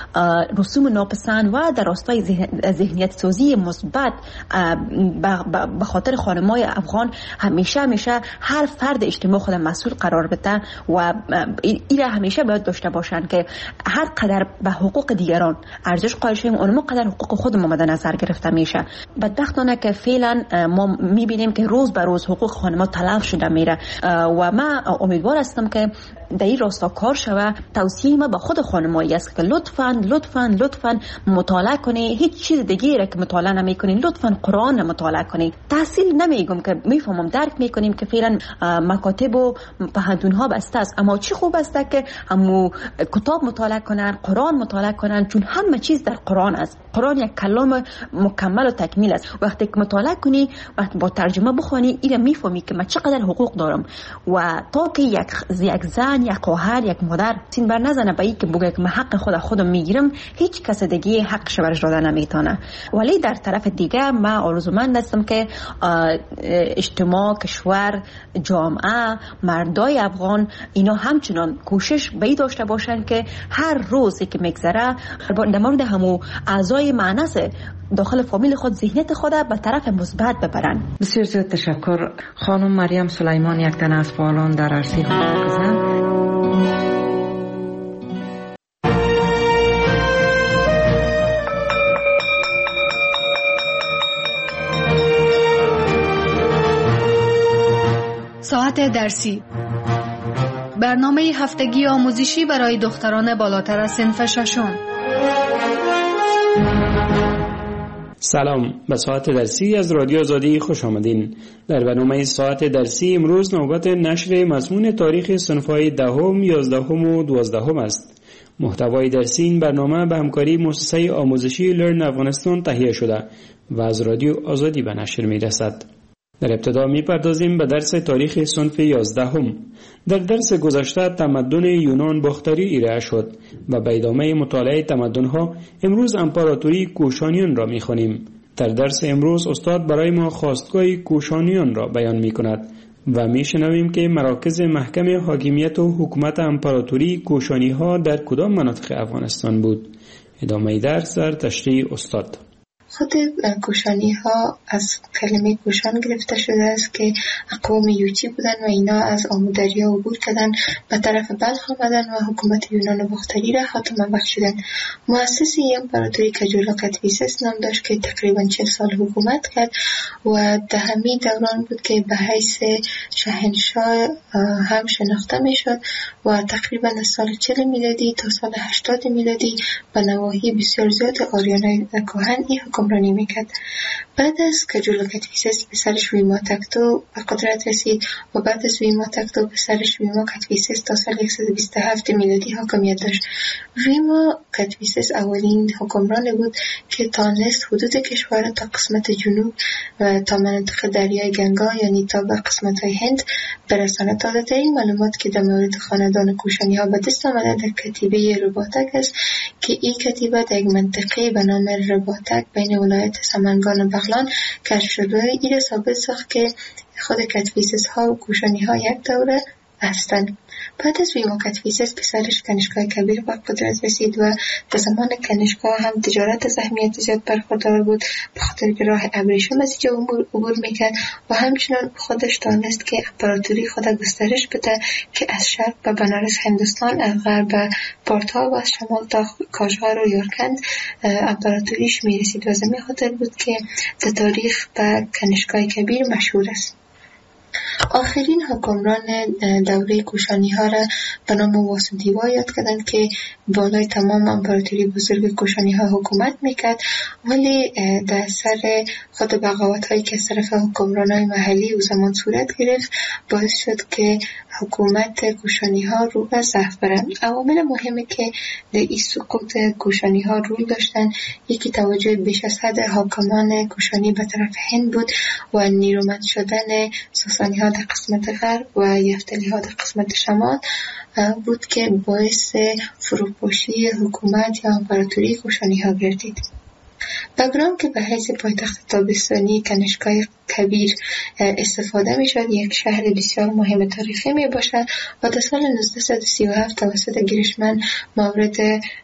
رسوم ناپسند و در راستای ذهنیت سازی مثبت به خاطر خانمای افغان همیشه همیشه هر فرد اجتماع خود مسئول قرار بده و اینا همیشه باید داشته باشند که هر قدر به حقوق دیگران ارزش قائل شویم، اونم قدر حقوق خودمون مد نظر گرفته میشه. بدبختانه که فعلا ما میبینیم که روز به روز حقوق خانم‌ها تلف شده میره و من امیدوار هستم که در این راستا کار شوه. توصیه ما به خود خانمایی است که لطفاً لطفاً لطفاً مطالعه کنید. هیچ چیز دیگه را که مطالعه نمی‌کنید لطفاً قرآن مطالعه کنید. تحصیل نمیگم که میفهمم، درک میکنیم که فعلا مکاتب و پهنتون‌ها بسته است، اما چی خوب است که همو کتاب مطالعه کنن، قرآن مطالعه کنن، چون همه چیز در قرآن است. قرآن یک کلام مکمل و تکمیل است. وقتی که مطالعه کنی، وقتی با ترجمه بخونی، اینا میفهمی که من چقدر حقوق دارم و تا که یک یک زن، یک خواهر، یک مادر سین بر نزنه به این که بگه که من حق خود خودم میگیرم، هیچ کس دیگه حقش برش داده نمیتونه. ولی در طرف دیگه من آرزومند هستم که اجتماع، کشور، جامعه، مردای افغان اینا همچنان کوشش به این داشته باشن که هر روزی که میگذره در مورد همو اعضای معنس داخل فامیل خود ذهنیت خود به طرف مثبت ببرن. بسیار زیاد تشکر. خانم مریم سلیمان، یک تن از فعالان در عرصه حقوق زن. ساعت درسی، برنامه هفتگی آموزشی برای دختران بالاتر از صنف ششم. سلام، به ساعت درسی از رادیو آزادی خوش آمدین. در برنامه ساعت درسی امروز نوبت نشر مضمون تاریخ صنف‌های دهم، یازدهم و دوازدهم است. محتوای درسی این برنامه به همکاری مؤسسه آموزشی لرن افغانستان تهیه شده و از رادیو آزادی به نشر می‌رسد. در ابتدا می‌پردازیم به درس تاریخ صنف یازدهم. در درس گذشته تمدن یونان باختری ارائه شد و به ادامه مطالعه تمدن‌ها امروز امپراتوری کوشانیان را می‌خوانیم. در درس امروز استاد برای ما خواستگاه کوشانیان را بیان می‌کند و می‌شنویم که مراکز محکم حاکمیت و حکومت امپراتوری کوشانی‌ها در کدام مناطق افغانستان بود. ادامه درس در تشریح استاد. خود کوشانی ها از کلمه کوشان گرفته شده است که اقوام یوتی بودن و اینا از آمودریا عبور کردن به طرف بلخ آمدن و حکومت یونان باختری را خاتمه بخشیدن. مؤسس این امپراتوری کجولا کدفیسس نام داشت که تقریبا چهل سال حکومت کرد و در همین دوران بود که به حیث شاهنشاه هم شناخته می شد و تقریبا از سال چهل میلادی تا سال هشتاد میلادی به نواحی بسیار زیاد آریانای کهن این حکمرانی میکرد. بعد از کجولا کدفیسس پسرش ویما تکتو به قدرت رسید و بعد از ویما تکتو پسرش ویما کدفیسس تا سال صد و بیست و هفت میلادی حاکمیت داشت. ویما کدفیسس اولین حکمران بود که تانست حدود کشور تا قسمت جنوب و تا مناطق دریای گنگا یعنی تا به قسمت های هند برساند. تا این معلومات که در مورد خاندان کوشانی ها به دست آمده در کتیبه رباطک است که این کتیبه در یک منطقه به نام رباطک بین ولایت سمنگان و بغلان کشف شد و این ثابت ساخت که خود کدفیسس ها و کوشانی ها یک دوره هستند. بعد از ویما کدفیسس پسرش کنشگاه کبیر به قدرت رسید و در زمان کنشگاه هم تجارت از اهمیت زیاد برخوردار بود به خاطر که راه ابریشم از اینجا عبور میکرد و همچنان خودش دانست که امپراتوری خود گسترش بده که از شرق به بنارس هندوستان، از غرب به پارتا و از شمال تا کاشغر و یارکند امپراتوریش میرسید و از همین خاطر بود که در تاریخ به کنشگاه کبیر مشهور است. آخرین حکمران دوره کوشانی ها را به نام واسودیوا یاد کردند که بالای تمام امپراتوری بزرگ کوشانی ها حکومت میکرد، ولی در اثر خود بغاوت هایی که از طرف حکمران های محلی او زمان صورت گرفت باعث شد که حکومت کوشانی ها رو به ضعف برند. عوامل مهمی که در این سقوط کوشانی ها رول داشتن یکی توجه بیش از حد حاکمان کوشانی به طرف هند بود و نیرومند شدن ساسانی ها در قسمت غرب و یفتلی ها در قسمت شمال بود که باعث فروپاشی حکومت یا امپراتوری کوشانی ها گردید. بگرام که به حیث پایتخت تابستانی کنشگاه کبیر استفاده می شد یک شهر بسیار مهم تاریخی می باشد و در سال نوزده سی و هفت توسط گیرشمن مورد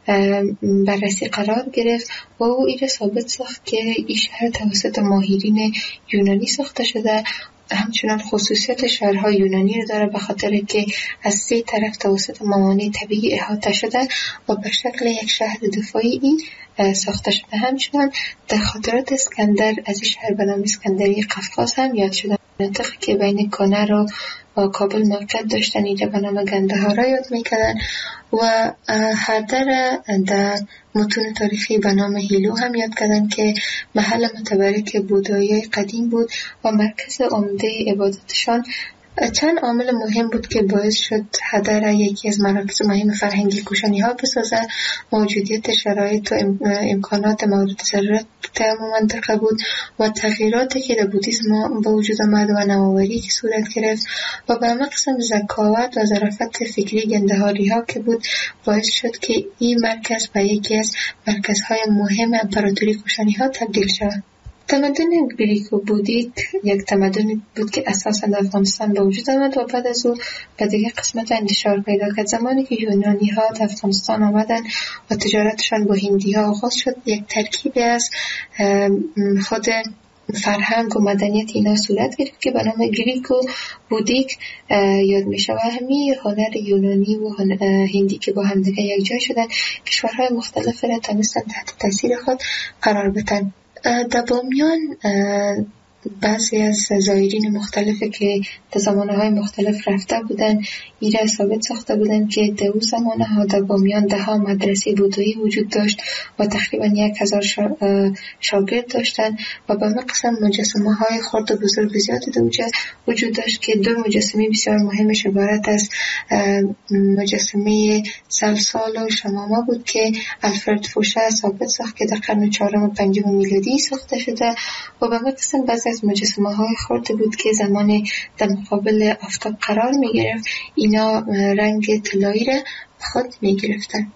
بررسی قرار گرفت و او این ثابت ساخت که این شهر توسط ماهرین یونانی ساخته شده. همچنان خصوصیت شهرهای یونانی رو داره به خاطر که از سه طرف توسط موانع طبیعی احاطه شده و به شکل یک شهر دفاعی ساخته شده. همچنان در خاطرات اسکندر از این شهر به نام اسکندری قفقاز هم یاد شده. منطقه که بین کنر و کابل موقعیت داشتن اینجا به نام گندهارا یاد میکردن و هر در در متون تاریخی به نام هیلو هم یاد کردن که محل متبرک بودایی قدیم بود و مرکز عمده عبادتشان. چند عامل مهم بود که باعث شد هدر یکی از مراکز مهم فرهنگی کوشانی ها بسازه. موجودیت شرایط و امکانات مورد ضرورت در منطقه بود و تغییراتی که در بودیسم به وجود آمد و نوآوری که صورت گرفت و به مقصد ذکاوت و ظرافت فکری گندهاری ها که بود باعث شد که این مرکز به یکی از مرکزهای مهم امپراتوری کوشانی ها تبدیل شد. تمدن گریکو بودیک یک تمدن بود که اساساً در افغانستان به وجود آمد و بعد از او به دیگه قسمت انتشار پیدا کرد. زمانی که یونانی ها در افغانستان آمدن و تجارتشان با هندی ها آغاز شد یک ترکیب از خود فرهنگ و مدنیت اینا صورت گرفت که به نام گریکو بودیک یاد می شود. همین هنر یونانی و هندی که با هم دیگه یک جای شدن کشورهای مختلف را تونستن تحت تاثیر خود قرار بدن. در بامیان بعضی از زائرین مختلفی که در زمانهای مختلف رفته بودن ایره ثابت ساخته بودن که در اون زمانها در بامیان ده ها مدرسه بودایی وجود داشت و تقریبا یک هزار شاگرد داشتن و به مقصد مجسمه های خرد و بزرگ زیادی در اونجا وجود داشت که دو مجسمه بسیار مهمش عبارت از مجسمه سلسال و شمامه بود که الفرد فوشه ثابت ساخت که در قرن چهارم و پنجم میلادی ساخته شده و به مقصد بعضی از مجسمه های خرد بود که زمان در مقابل آفتاب قرار می گرفت اینا رنگ طلایی را خود می گرفتن.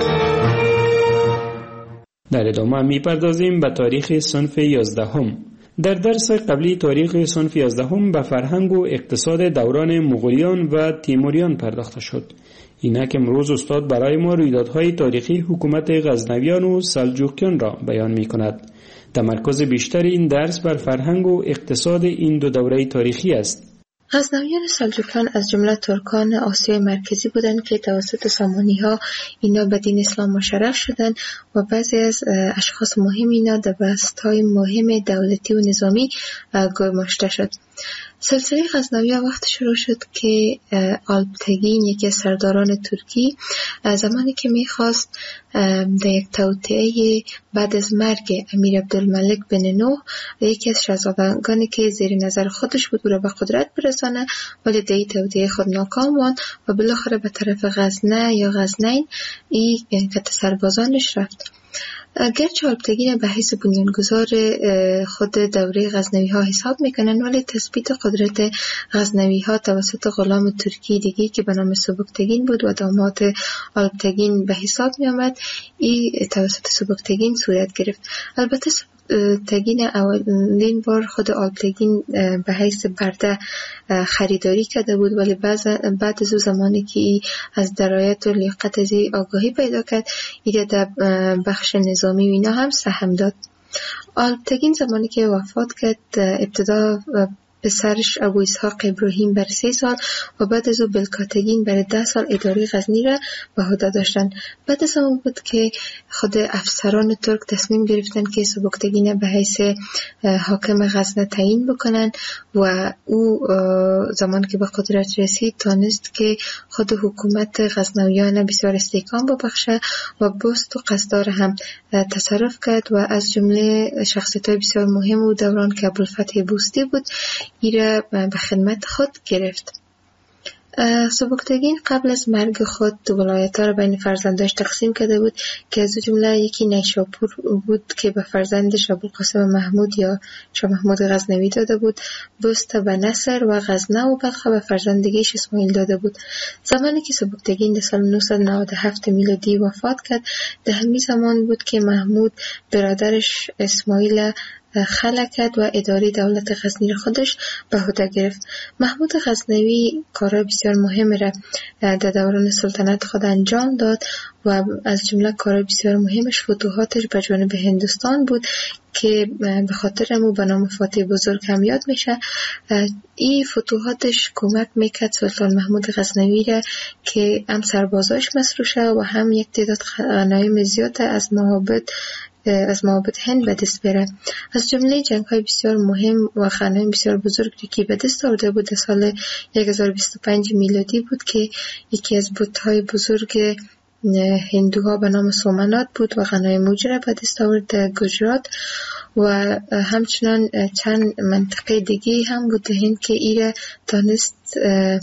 در ادامه می پردازیم به تاریخ صنف یازدهم. در درس قبلی تاریخ صنف یازدهم به فرهنگ و اقتصاد دوران مغولیان و تیموریان پرداخته شد. اینک امروز استاد برای ما رویدادهای تاریخی حکومت غزنویان و سلجوقیان را بیان می کند. تمرکز بیشتر این درس بر فرهنگ و اقتصاد این دو دوره تاریخی است. غزنویان و سلجوقیان از جمله ترکان آسیای مرکزی بودند که توسط سامانی ها اینا به دین اسلام مشرف شدند و بعضی از اشخاص مهم اینا در بست‌های مهم دولتی و نظامی گماشته شد. سلسله غزنویان وقت شروع شد که آلپتگین یکی از سرداران ترکی زمانی که میخواست در یک توطئه بعد از مرگ امیر عبدالملک بن نوح یکی از شاهزادگانی که زیر نظر خودش بود او را به قدرت برسانه، ولی در این توطئه خود ناکام ماند و بالاخره به طرف غزنه یا غزنین این کت سربازانش رفت. گرچه آلپتگین به حیث بنیانگذار خود دوره غزنوی ها حساب میکنن، ولی تثبیت قدرت غزنوی ها توسط غلام ترکی دیگی که به نام سبکتگین بود و داماد آلپتگین به حساب می آمد، این توسط سبکتگین صورت گرفت. البته تگین اولین بار خود آلپتگین به حیث برده خریداری کرده بود، ولی بعد از او زمانی که از درایت و لیاقت از آگاهی پیدا کرد، ایده در بخش نظامی و اینا هم سهم داد. آلپتگین زمانی که وفات کرد ابتدا پسرش ابو اسحاق ابراهیم بر سه سال و بعد از او بلکاتگین بر ده سال اداره غزنی را به عهده داشتند. بعد از اون بود که خود افسران ترک تصمیم گرفتند که سبکتگین به حیث حاکم غزنه تعیین بکنند و او زمانی که به قدرت رسید تانست که خود حکومت غزنویان بسیار استحکام ببخشه و بست و قصدار هم تصرف کرد و از جمله شخصیت‌های بسیار مهم و دوران که ابوالفتح بوستی بود ایره به خدمت خود گرفت. سبکتگین قبل از مرگ خود ولایت‌ها را بین فرزنداش تقسیم کرده بود که از جمله یکی نیشاپور بود که به فرزندش ابوالقاسم محمود یا شاه محمود غزنوی داده بود، بست به نصر و غزنه و بلخ به فرزندگیش اسماعیل داده بود. زمانی که سبکتگین در سال نهصد و نود و هفت میلادی وفات کرد، در همین زمان بود که محمود برادرش اسماعیل خلع کرد و اداره دولت غزنی را خودش به عهده گرفت. محمود غزنوی کارهای بسیار مهم را در دوران سلطنت خود انجام داد و از جمله کارهای بسیار مهمش فتوحاتش به جانب هندوستان بود که به خاطر امو به نام فاتح بزرگ هم یاد میشه. این فتوحاتش کمک میکرد سلطان محمود غزنوی را که هم سربازاش مصروف شه و هم یک تعداد غنایم زیاد از معابد از معابد هند به دست بره. از جمله جنگ های بسیار مهم و غنایم بسیار بزرگی که به دست آورده بود در سال هزار و بیست و پنج میلادی بود که یکی از بت‌های بزرگ هندوها به نام سومنات بود و غنایم موجه را به دست آورد در گجرات و همچنان چند منطقه دیگه هم بود در هند که ایره دانست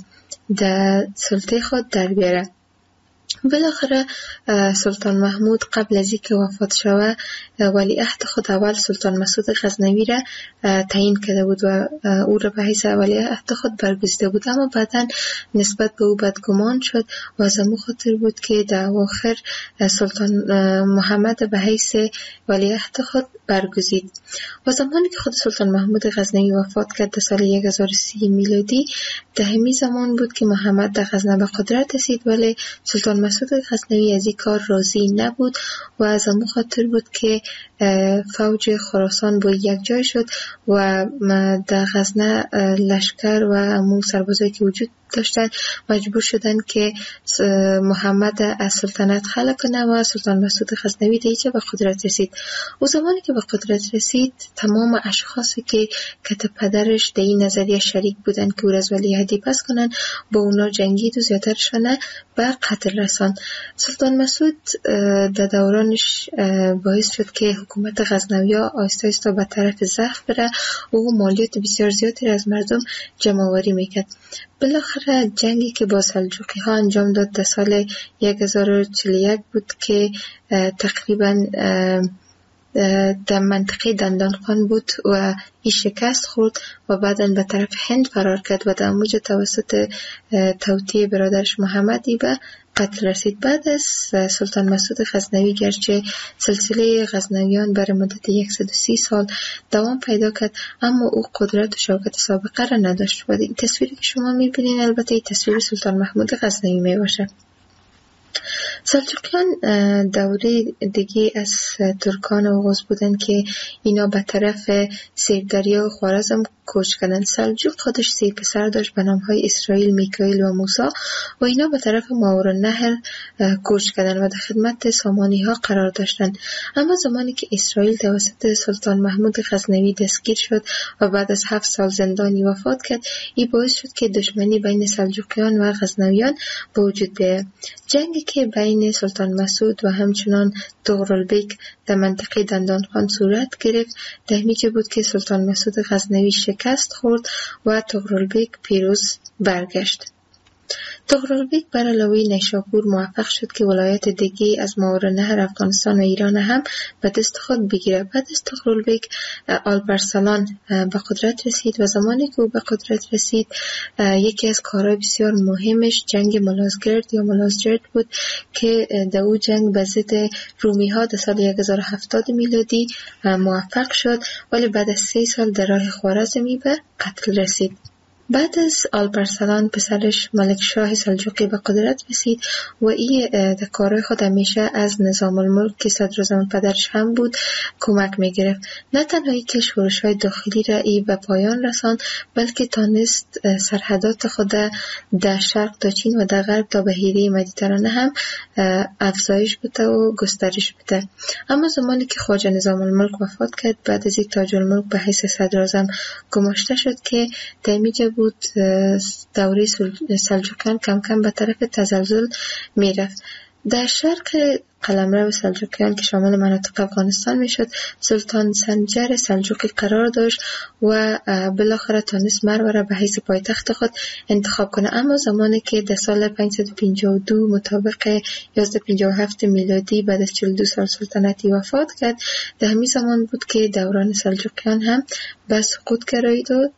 در سلطه خود در بیاره. بالاخره سلطان محمود قبل از اینکه وفات شوه ولیعهد خود اول سلطان مسعود غزنوی را تعیین کرده بود و او را به حیث ولیعهد خود برگزیده بود، اما بعدا نسبت به او بدگمان شد و از همون خاطر بود که در اواخر سلطان محمد به حیث ولیعهد خود برگزید. و زمانی که خود سلطان محمود غزنوی وفات کرد در سال هزار و سی میلادی، در همین زمان بود که محمد در غزنه به قدرت رسید، ولی سلطان مسعود غزنوی از این کار راضی نبود و از همون خاطر بود که فوج خراسان با یک جای شد و در غزنه لشکر و همون سربازایی که وجود داشتن مجبور شدن که محمد از سلطنت خلع کنه و سلطان مسعود غزنوی دیگه به قدرت رسید. و زمانی که به قدرت رسید تمام اشخاصی که کت پدرش در این نظریه شریک بودن که او را از ولیعهدی پس کنن با اونا جنگید و زیادرشان به قتل رسان. سلطان مسعود در دورانش باعث شد که حکومت غزنوی‌ها آهسته آهسته به طرف ضعف بره و او مالیات بسیار زیادی از مردم جمع آوری میکرد. بالاخره جنگی که با سلجوقی ها انجام داد در سال هزار و چهل و یک بود که تقریبا در منطقه دندانقان بود و این شکست خورد و بعداً به طرف هند فرار کرد و در موجه توسط توطئه برادرش محمدی به قتل رسید. بعد از سلطان مسعود غزنوی گرچه سلسله غزنویان بر مدت صد و سی سال دوام پیدا کرد، اما او قدرت و شوکت سابقه را نداشت و این تصویری که شما میبینید البته این تصویر سلطان محمود غزنوی میباشه. سلجوقیان دوره دیگه از ترکان آغاز بودن که اینا به طرف سیردریا و خوارزم کوچ کردن. سلجوق خودش سه پسر داشت به نامهای اسرائیل، میکائیل و موسی و اینا به طرف ماورالنهر کوچ کردن و در خدمت سامانی ها قرار داشتن. اما زمانی که اسرائیل توسط سلطان محمود غزنوی دستگیر شد و بعد از هفت سال زندانی وفات کرد، این باعث شد که دشمنی بین سلجوقیان و غزنویان به وجود بیاید. جنگی که بین سلطان مسعود و همچنان طغرلبیک در منطقه دندانقان صورت گرفت، در میجه بود که سلطان مسعود غزنوی شکست خورد و طغرلبیک پیروز برگشت. طغرلبیک بر علاوه نیشابور موفق شد که ولایت دیگه از ماورالنهر افغانستان و ایران هم به دست خود بگیره. بعد از طغرلبیک آلپارسلان به قدرت رسید و زمانی که او به قدرت رسید یکی از کارهای بسیار مهمش جنگ ملازگرد یا ملازجرد بود که در او جنگ به ضد رومی ها در سال هزار و هفتاد میلادی موفق شد، ولی بعد از سه سال در راه خوارزمی به قتل رسید. بعد از آلپارسلان پسرش ملک شاه سلجوقی به قدرت رسید و این در کارهای خود همیشه از نظام الملک که صدراعظم پدرش هم بود کمک میگرفت. نه تنها ای که شورش های داخلی را ای به پایان رساند، بلکه تانست سرحدات خود در شرق تا چین و در غرب تا بحیره مدیترانه هم افزایش بده و گسترش بده. اما زمانی که خواجه نظام الملک وفات کرد، بعد از این تاج الملک به حیث صدراعظم گماشته شد که در میجه بود دوره سلجوقیان کم کم به طرف تزلزل می رفت. در شرق قلمرو سلجوقیان که شامل مناطق افغانستان می شد، سلطان سنجر سلجوقی قرار داشت و بالاخره تانست مرو را به حیث پایتخت خود انتخاب کنه. اما زمانی که در سال پانصد و پنجاه و دو مطابق یازده پنجاه و هفت میلادی بعد از چهل و دو سال سلطنتی وفات کرد، در همین زمان بود که دوران سلجوقیان هم به سقوط گرایید و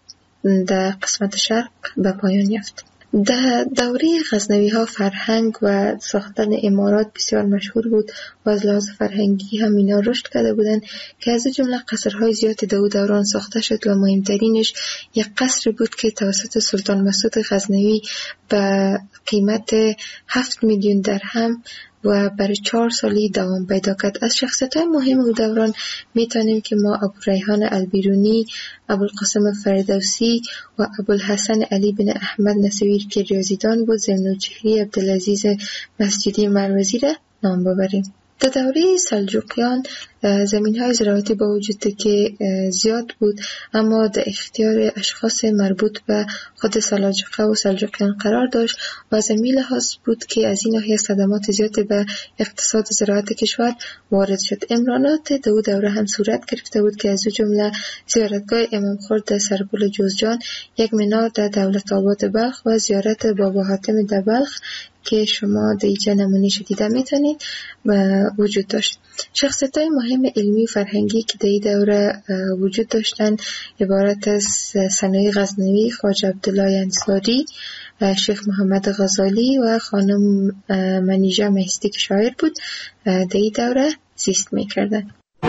در قسمت شرق به پایان یافت. در دوره غزنوی ها فرهنگ و ساختن امارات بسیار مشهور بود و از لحاظ فرهنگی هم اینا رشد کرده بودند که از جمله قصرهای زیاد در دوران ساخته شد و مهمترینش یک قصر بود که توسط سلطان مسعود غزنوی به قیمت هفت میلیون درهم و برای چهار سالی دوام پیدا کرد. از شخصیت‌های مهم او دوران میتونیم که ما ابوریحان البیرونی، ابوالقاسم فردوسی و ابوالحسن علی بن احمد نصیر که ریاضیدان بود، ذوالنوجهی عبدالعزیز مسجدی مروزی را نام ببریم. در دوره سلجوقیان زمین‌های زراعتی با وجود که زیاد بود، اما در اختیار اشخاص مربوط به خود سلاجقه و سلجوقیان قرار داشت و از این لحاظ بود که از این ناحیه صدمات زیاد به اقتصاد زراعت کشور وارد شد. امرانات در او دوره هم صورت گرفته بود که از او جمله زیارتگاه امام خورد در سرپل جوزجان، یک منار در دولت آباد بلخ و زیارت بابا حاتم در بلخ که شما در اینجا نمونه‌اش دیده میتونید و وجود داشت. شخصیت‌های مهم علمی و فرهنگی که در این دوره وجود داشتن عبارت از ثنایی غزنوی، خواجه عبدالله انصاری، شیخ محمد غزالی و خانم منیژه مهستی که شاعر بود در این دوره زیست میکردن.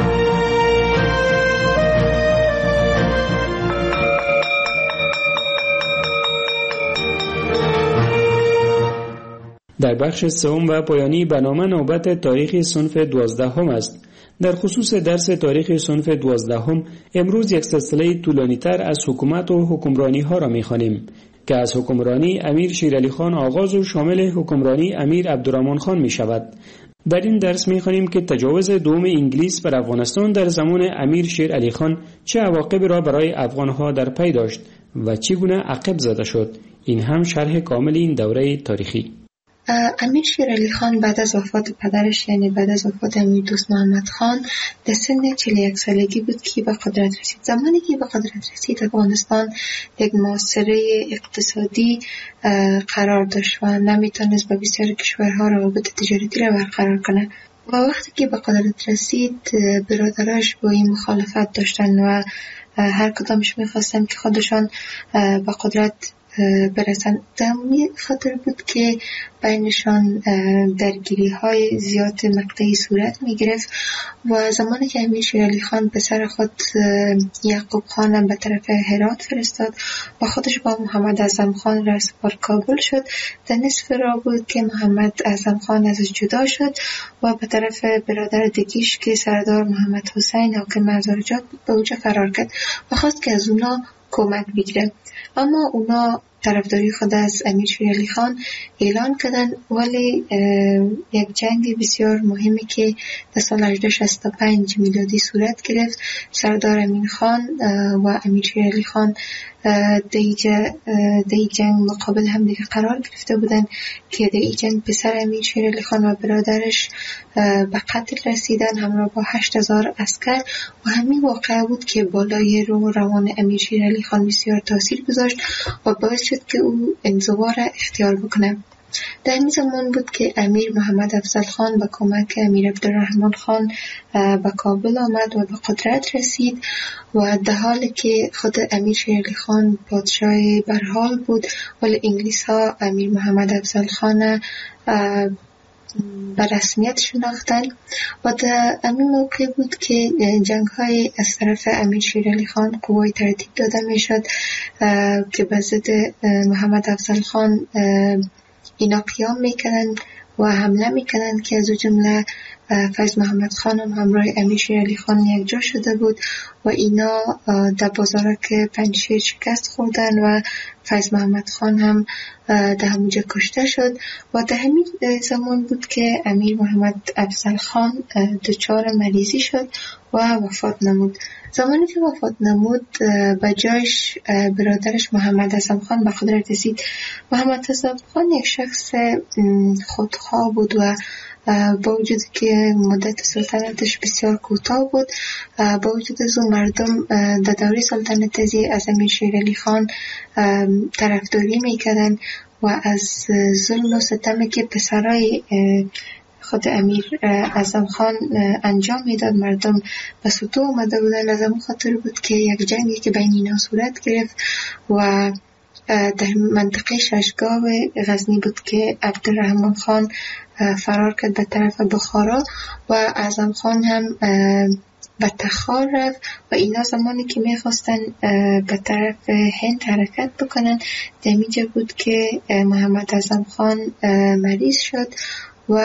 در بخش سوم و پایانی برنامه نوبت تاریخ صنف دوازدهم است. در خصوص درس تاریخ صنف دوازدهم امروز یک سلسله طولانی‌تر از حکومت و حکمرانی ها را می‌خوانیم که از حکمرانی امیر شیر علی خان آغاز و شامل حکمرانی امیر عبدالرحمن خان می شود. در این درس می‌خوانیم که تجاوز دوم انگلیس بر افغانستان در زمان امیر شیر علی خان چه عواقبی را برای افغان‌ها در پی داشت و چگونه عقب زده شد. این هم شرح کامل این دوره تاریخی. امیر شیر علی خان بعد از وفات پدرش، یعنی بعد از وفات امیر دوست محمد خان، در سن چهل و یک سالگی بود که به قدرت رسید. زمانی که به قدرت رسید افغانستان یک معاصره اقتصادی قرار داشت و نمیتونست با بسیار کشورها روابط تجارتی را برقرار کنه. و وقتی که به قدرت رسید برادراش با این مخالفت داشتن و هر کدامش میخواستن که خودشان به قدرت برسن. دمی خاطر بود که بینشان درگیری های زیاد مقطعی صورت می گرفت و زمانی که امیر شیر علی خان پسر خود یعقوب خان به طرف هرات فرستاد و خودش با محمد اعظم خان را سپار کابل شد، در نصف راه بود که محمد اعظم خان ازش جدا شد و به طرف برادر دگیش که سردار محمد حسین حاکم مزارجات بود به اوجه فرار کرد و خواست که از اونا کمک بگیره. اما اونا طرفداری خود از امیر شیر علی خان اعلان کردن، ولی یک جنگ بسیار مهمی که در سال هجده شصت و پنج میلادی صورت گرفت، سردار امین خان و امیر شیر علی خان در این جنگ مقابل هم دیگه قرار گرفته بودن که در این جنگ پسر امیر شیر علی خان و برادرش به قتل رسیدن همراه با هشت هزار عسکر و همین واقعه بود که بالای رو روان امیر شیر علی خان بسیار تاثیر گذاشت و باعث شد که او انزوا را اختیار بکنه. در این زمان بود که امیر محمد افضل خان با کمک امیر عبدالرحمن خان به کابل آمد و به قدرت رسید و در حالی که خود امیر شیر علی خان پادشاه برحال بود، ولی انگلیس ها امیر محمد افضل خان به رسمیت شناختن و در همین موقع بود که جنگ های از طرف امیر شیر علی خان قوای ترتیب داده می شد که به ضد محمد افضل خان اینا قیام میکنن و حمله میکنن که از جمله فیض محمد خان هم همراه امیر شیر علی خان یک جا شده بود و اینا در بازارک پنجشیر شکست خوردن و فیض محمد خان هم در همونجا کشته شد و در همین زمان بود که امیر محمد افضل خان دچار مریضی شد و وفات نمود. زمانی که وفات نمود به جایش برادرش محمد اعظم خان به قدرت رسید. محمد اعظم خان یک شخص خودخواه بود و با وجود که مدت سلطنتش بسیار کوتاه بود، با وجود از اون مردم در دوره سلطنت از امیر شیر علی خان طرفداری میکردن و از ظلم و ستمی که پسرای خود امیر اعظم خان انجام میداد مردم به سطوح آمده بودن. از همون خاطر بود که یک جنگی که بین اینا صورت گرفت و در منطقه ششگاه غزنی بود که عبدالرحمن خان فرار کرد به طرف بخارا و اعظم خان هم به تخار رفت و اینا زمانی که میخواستن به طرف هند حرکت بکنن در اینجا بود که محمد اعظم خان مریض شد و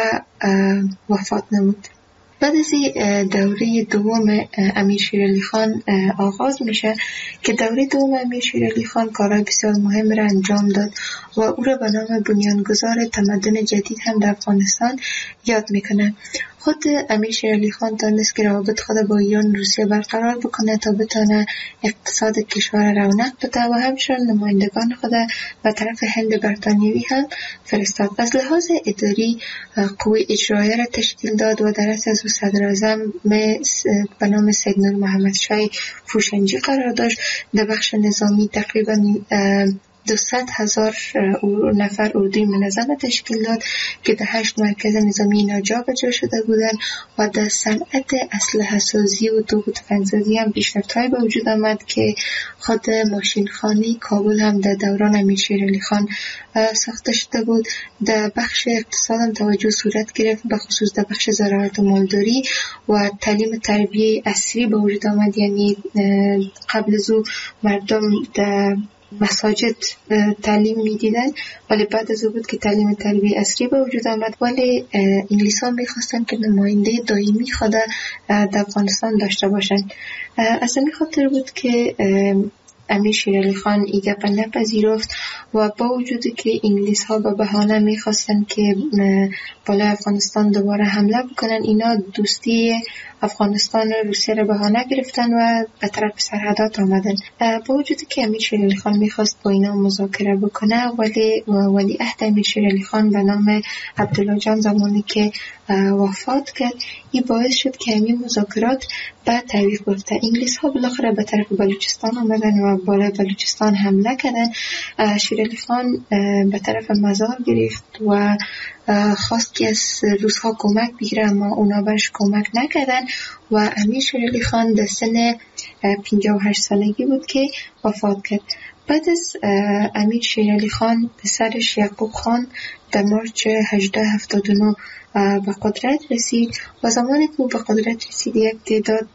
وفات نمود. بعد از دوره دوم امیر شیر علی خان آغاز میشه که دوره دوم امیر شیر علی خان کارهای بسیار مهم را انجام داد و او را به نام بنیانگذار تمدن جدید هم در افغانستان یاد میکنه. خود امیر شیر علی خان دانست که روابط خود با ایران روسیه برقرار بکنه تا بتونه اقتصاد کشور رونق بده و همچنین نمایندگان خود به طرف هند برطانیوی هم فرستاد. از لحاظ اداری قوه اجرایی را تشکیل داد و در از او صدر اعظم به نام سید نور محمد شاه فوشنجی قرار داشت. در بخش نظامی تقریبا دویست هزار نفر اردوی منظم تشکیل داد که در هشت مرکز نظامی اینا جا به جا شده بودند و در صنعت اسلحه سازی و توپ تفنگ‌سازی هم پیشرفت‌های به وجود آمد که خود ماشینخانه کابل هم در دوران امیر شیر علی خان ساخته شده بود. در بخش اقتصاد هم توجه صورت گرفت، به خصوص در بخش زراعت و مالداری و تعلیم تربیه عصری به وجود آمد. یعنی قبل از او مردم در مساجد تعلیم میدیدن ولی بعد از او بود که تعلیم تربیه عصری به وجود آمد. ولی انگلیس ها میخواستن که نماینده دائمی خود در افغانستان داشته باشن. از این خاطر بود که امیر شیر علی خان این گپ نپذیرفت و با وجودی که انگلیس ها به بهانه میخواستن که بالای افغانستان دوباره حمله بکنن، اینا دوستی افغانستان و روسیه را بهانه گرفتن و به طرف سرحدات آمدن. با وجودی که امیر شیر علی خان میخواست با اینا مذاکره بکنه ولی ولی عهد امیر شیر علی خان به نام عبدالله جان زمانی که وفات کرد، این باعث شد که همین مذاکرات به تعویق بیفته. انگلیس ها بالاخره به طرف بلوچستان آمدن و بالای بلوچستان حمله کردن. شیر علی خان به طرف مزار گرفت و خواست که از روس‌ها کمک بگیره، اما اونا برش کمک نکردن و امیر شیرعلی خان در سن پنجاه و هشت سالگی بود که وفات کرد. بعد از امیر شیرعلی خان پسرش یعقوب خان در مارچ هزار و هشتصد و هفتاد و نه به قدرت رسید و زمانی که به قدرت رسید یک تعداد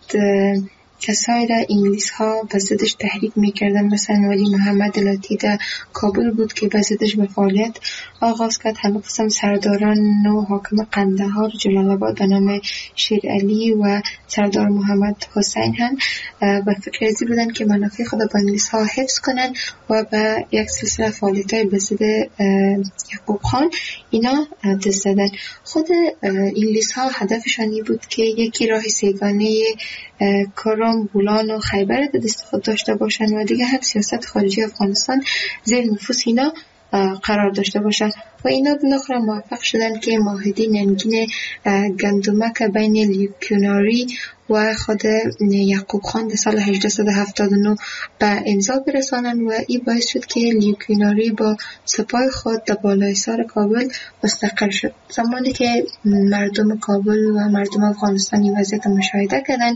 کسایی را انگلیس ها به ضدش تحریک میکردن. مثلا ولی محمد لاتی در کابل بود که به ضدش به فعالیت آغاز کرد. همه قسم سرداران و حاکم قندهار، جلال آباد به نام شیرعلی و سردار محمد حسین هم به فکر ازی بودن که منافع خود با انگلیس ها حفظ کنن و به یک سلسله فعالیت های به ضد یعقوب خان اینا دست زدن. خود انگلیس ها هدفشانی بود که یکی راه سیگانه کرم، بولان و خیبر در دست خود داشته باشن و دیگه هم سیاست خارجی افغانستان زیر نفوذ اینا قرار داشته باشن و اینا بالاخره موفق شدن که معاهده ننگین گندمک بین لیوکیوناری و خود یعقوب خان در سال هزار و هشتصد و هفتاد و نه به امضا برسانن و این باعث شد که لیوکیوناری با سپاه خود در بالای سر کابل مستقر شد. زمانی که مردم کابل و مردم افغانستان این وضعیت مشاهده کردن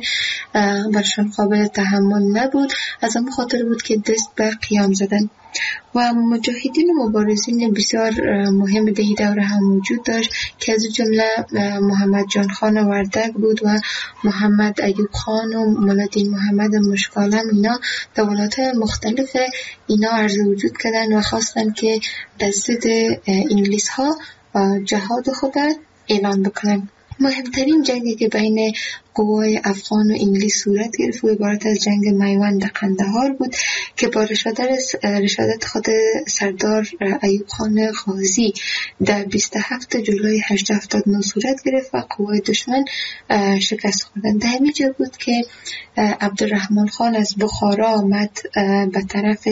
برشان قابل تحمل نبود، از اون خاطر بود که دست به قیام زدن و مجاهدین و مبارزین بسیار مهم در این دوره هم وجود داشت که از جمله محمد جان خان وردک بود و محمد ایوب خان و مولادین محمد مشکالم. اینا در ولایت‌های مختلف اینا عرض وجود کردن و خواستن که در ضد انگلیس ها جهاد خود اعلان بکنن. مهمترین جنگی که بین قوای افغان و انگلیس صورت گرفت و عبارت از جنگ میوند قندهار بود که با رشادت خود سردار ایوب خان غازی در بیست و هفتم جولای هزار و هشتصد و هفتاد و نه صورت گرفت و قوای دشمن شکست خوردند. در همین جا بود که عبدالرحمن خان از بخارا آمد به طرف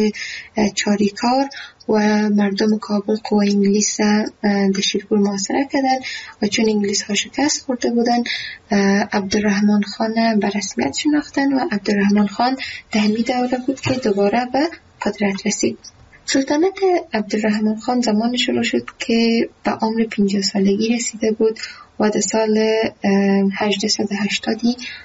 چاریکار و مردم کابل قوای انگلیس در شیرپور محاصره کردند و چون انگلیس ها شکست خورده بودند عبدالرحمن خان به رسمیت شناختن و عبدالرحمن خان در همین دوره بود که دوباره به قدرت رسید. سلطنت عبدالرحمن خان زمان شروع شد که به عمر پنجاه سالگی رسیده بود و در سال هزار و سیصد و هشتاد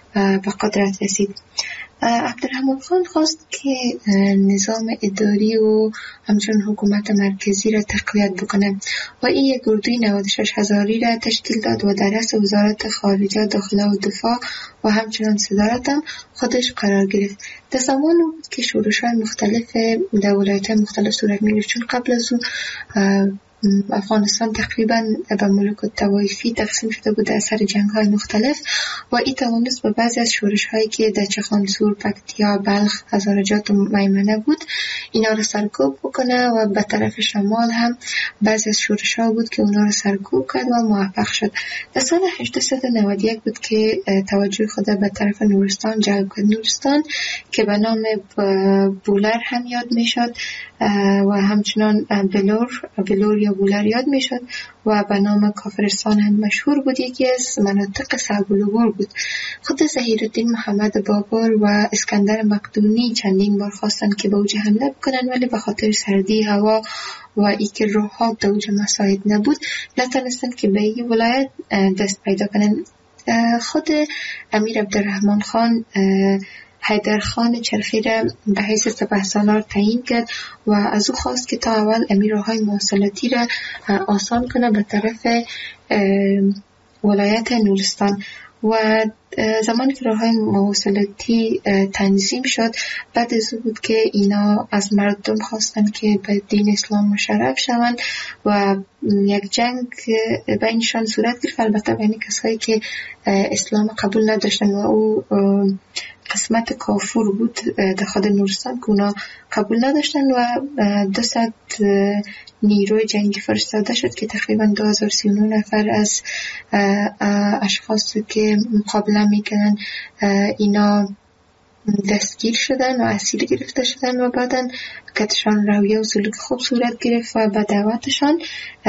به قدرت رسید. عبدالرحمن خان خواست که نظام اداری و همچنین حکومت مرکزی را تقویت بکنه و این یک گروه نود و شش هزاری را تشکیل داد و در رأس وزارت خارجه، داخله و دفاع و همچنین صدارت هم خودش قرار گرفت. در زمان بود که شورش‌های مختلف در ولایت‌های مختلف صورت می‌گرفت، چون قبل از اون افغانستان تقریبا به ملوک الطوایفی تقسیم شده بود اثر جنگ‌های مختلف و این توانست به بعضی از شورش‌هایی که در چخانسور، پکتیا، بلخ، هزارجات و میمنه بود اینا رو سرکوب بکنه و به طرف شمال هم بعضی از شورش‌ها بود که اونا رو سرکوب کرد و موفق شد. در سال هزار و سیصد و نود و یک بود که توجه خود به طرف نورستان جلب کرد. نورستان که به نام بولر هم یاد میشد و همچنان بلور بلور یا بولر یاد میشد و به نام کافرستان هم مشهور بود. یکی از مناطق صعب العبور بود. خود ظهیرالدین محمد بابر و اسکندر مقدونی چندین بار خواستن که به اوج حمله بکنن، ولی به خاطر سردی هوا و ای که روحات در اوج مساعد نبود نتونستن که به این ولایت دست پیدا کنن. خود امیر عبدالرحمن خان حیدر خان چرخی را به حیث سپه سالار تعیین کرد و از او خواست که تا اول امیرهای مواصلاتی را آسان کنه به طرف ولایت نورستان و زمانی که راه‌های مواصلاتی تنظیم شد بعد از او بود که اینا از مردم خواستن که به دین اسلام مشرف شوند و یک جنگ بینشان صورت گرفت، البته بین کسایی که اسلام قبول نداشتن و او قسمت کافور بود در خود نورستان که اونا قبول نداشتن و دو صد نیروی جنگی فرستاده شد که تقریبا دو هزار و سی و نه نفر از اشخاصی که مقابله میکنن اینا دستگیر شدن و اسیر گرفته شدن و بعدن کتشان رویه و سلوک خوب صورت گرفت و به دعوتشان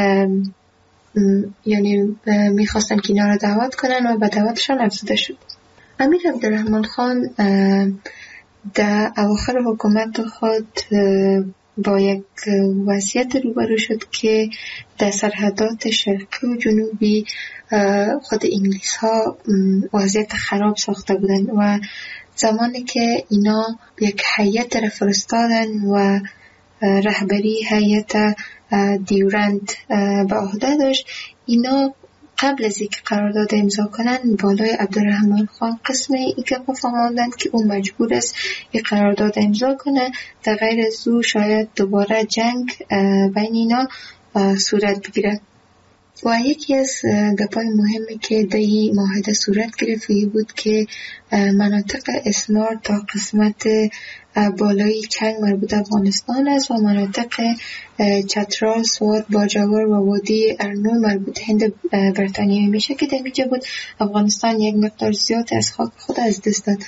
یعنی میخواستن که اینا را دعوت کنن و به دعوتشان افزوده شد. امیر عبدالرحمن خان در اواخر حکومت خود با یک وضعیت روبرو شد که در سرحدات شرقی و جنوبی خود انگلیس ها وضعیت خراب ساخته بودن و زمانی که اینا یک هیئت را فرستادن و رهبری هیئت دیورند به عهده داشت، اینا قبل از اینکه قرارداد امضا کنن بالای عبدالرحمن خان قسم این که فهماندند که اون مجبور است این قرارداد امضا کنه، در غیر از او شاید دوباره جنگ بین اینا صورت بگیره. و یکی از گپای مهمی که در این معاهده صورت گرفت بود که مناطق اسمار تا قسمت بالای چنگ مربوط افغانستان است و مناطق چترال، سوات، باجوار و وادی ارنو مربوط هند بریتانیایی میشه که در اینجا بود افغانستان یک مقدار زیاد از خاک خود از دست داد.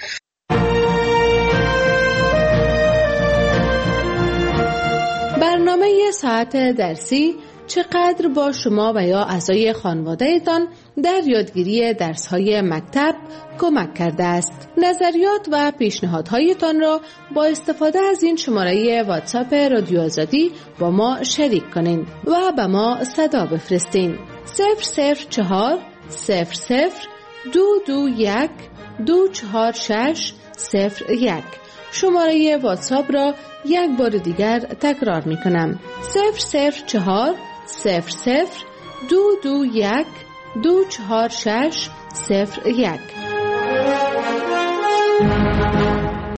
برنامه ساعت درسی چقدر با شما و یا اعضای خانواده‌تان در یادگیری درس‌های مکتب کمک کرده است. نظریات و پیشنهادهایتان را با استفاده از این شماره واتساپ رادیو آزادی با ما شریک کنین و به ما صدا بفرستین. صفر صفر چهار صفر صفر دو دو یک دو چهار شش صفر یک. شماره واتساپ را یک بار دیگر تکرار می کنم. صفر صفر چهار صفر صفر دو دو یک دو چهار شش صفر یک.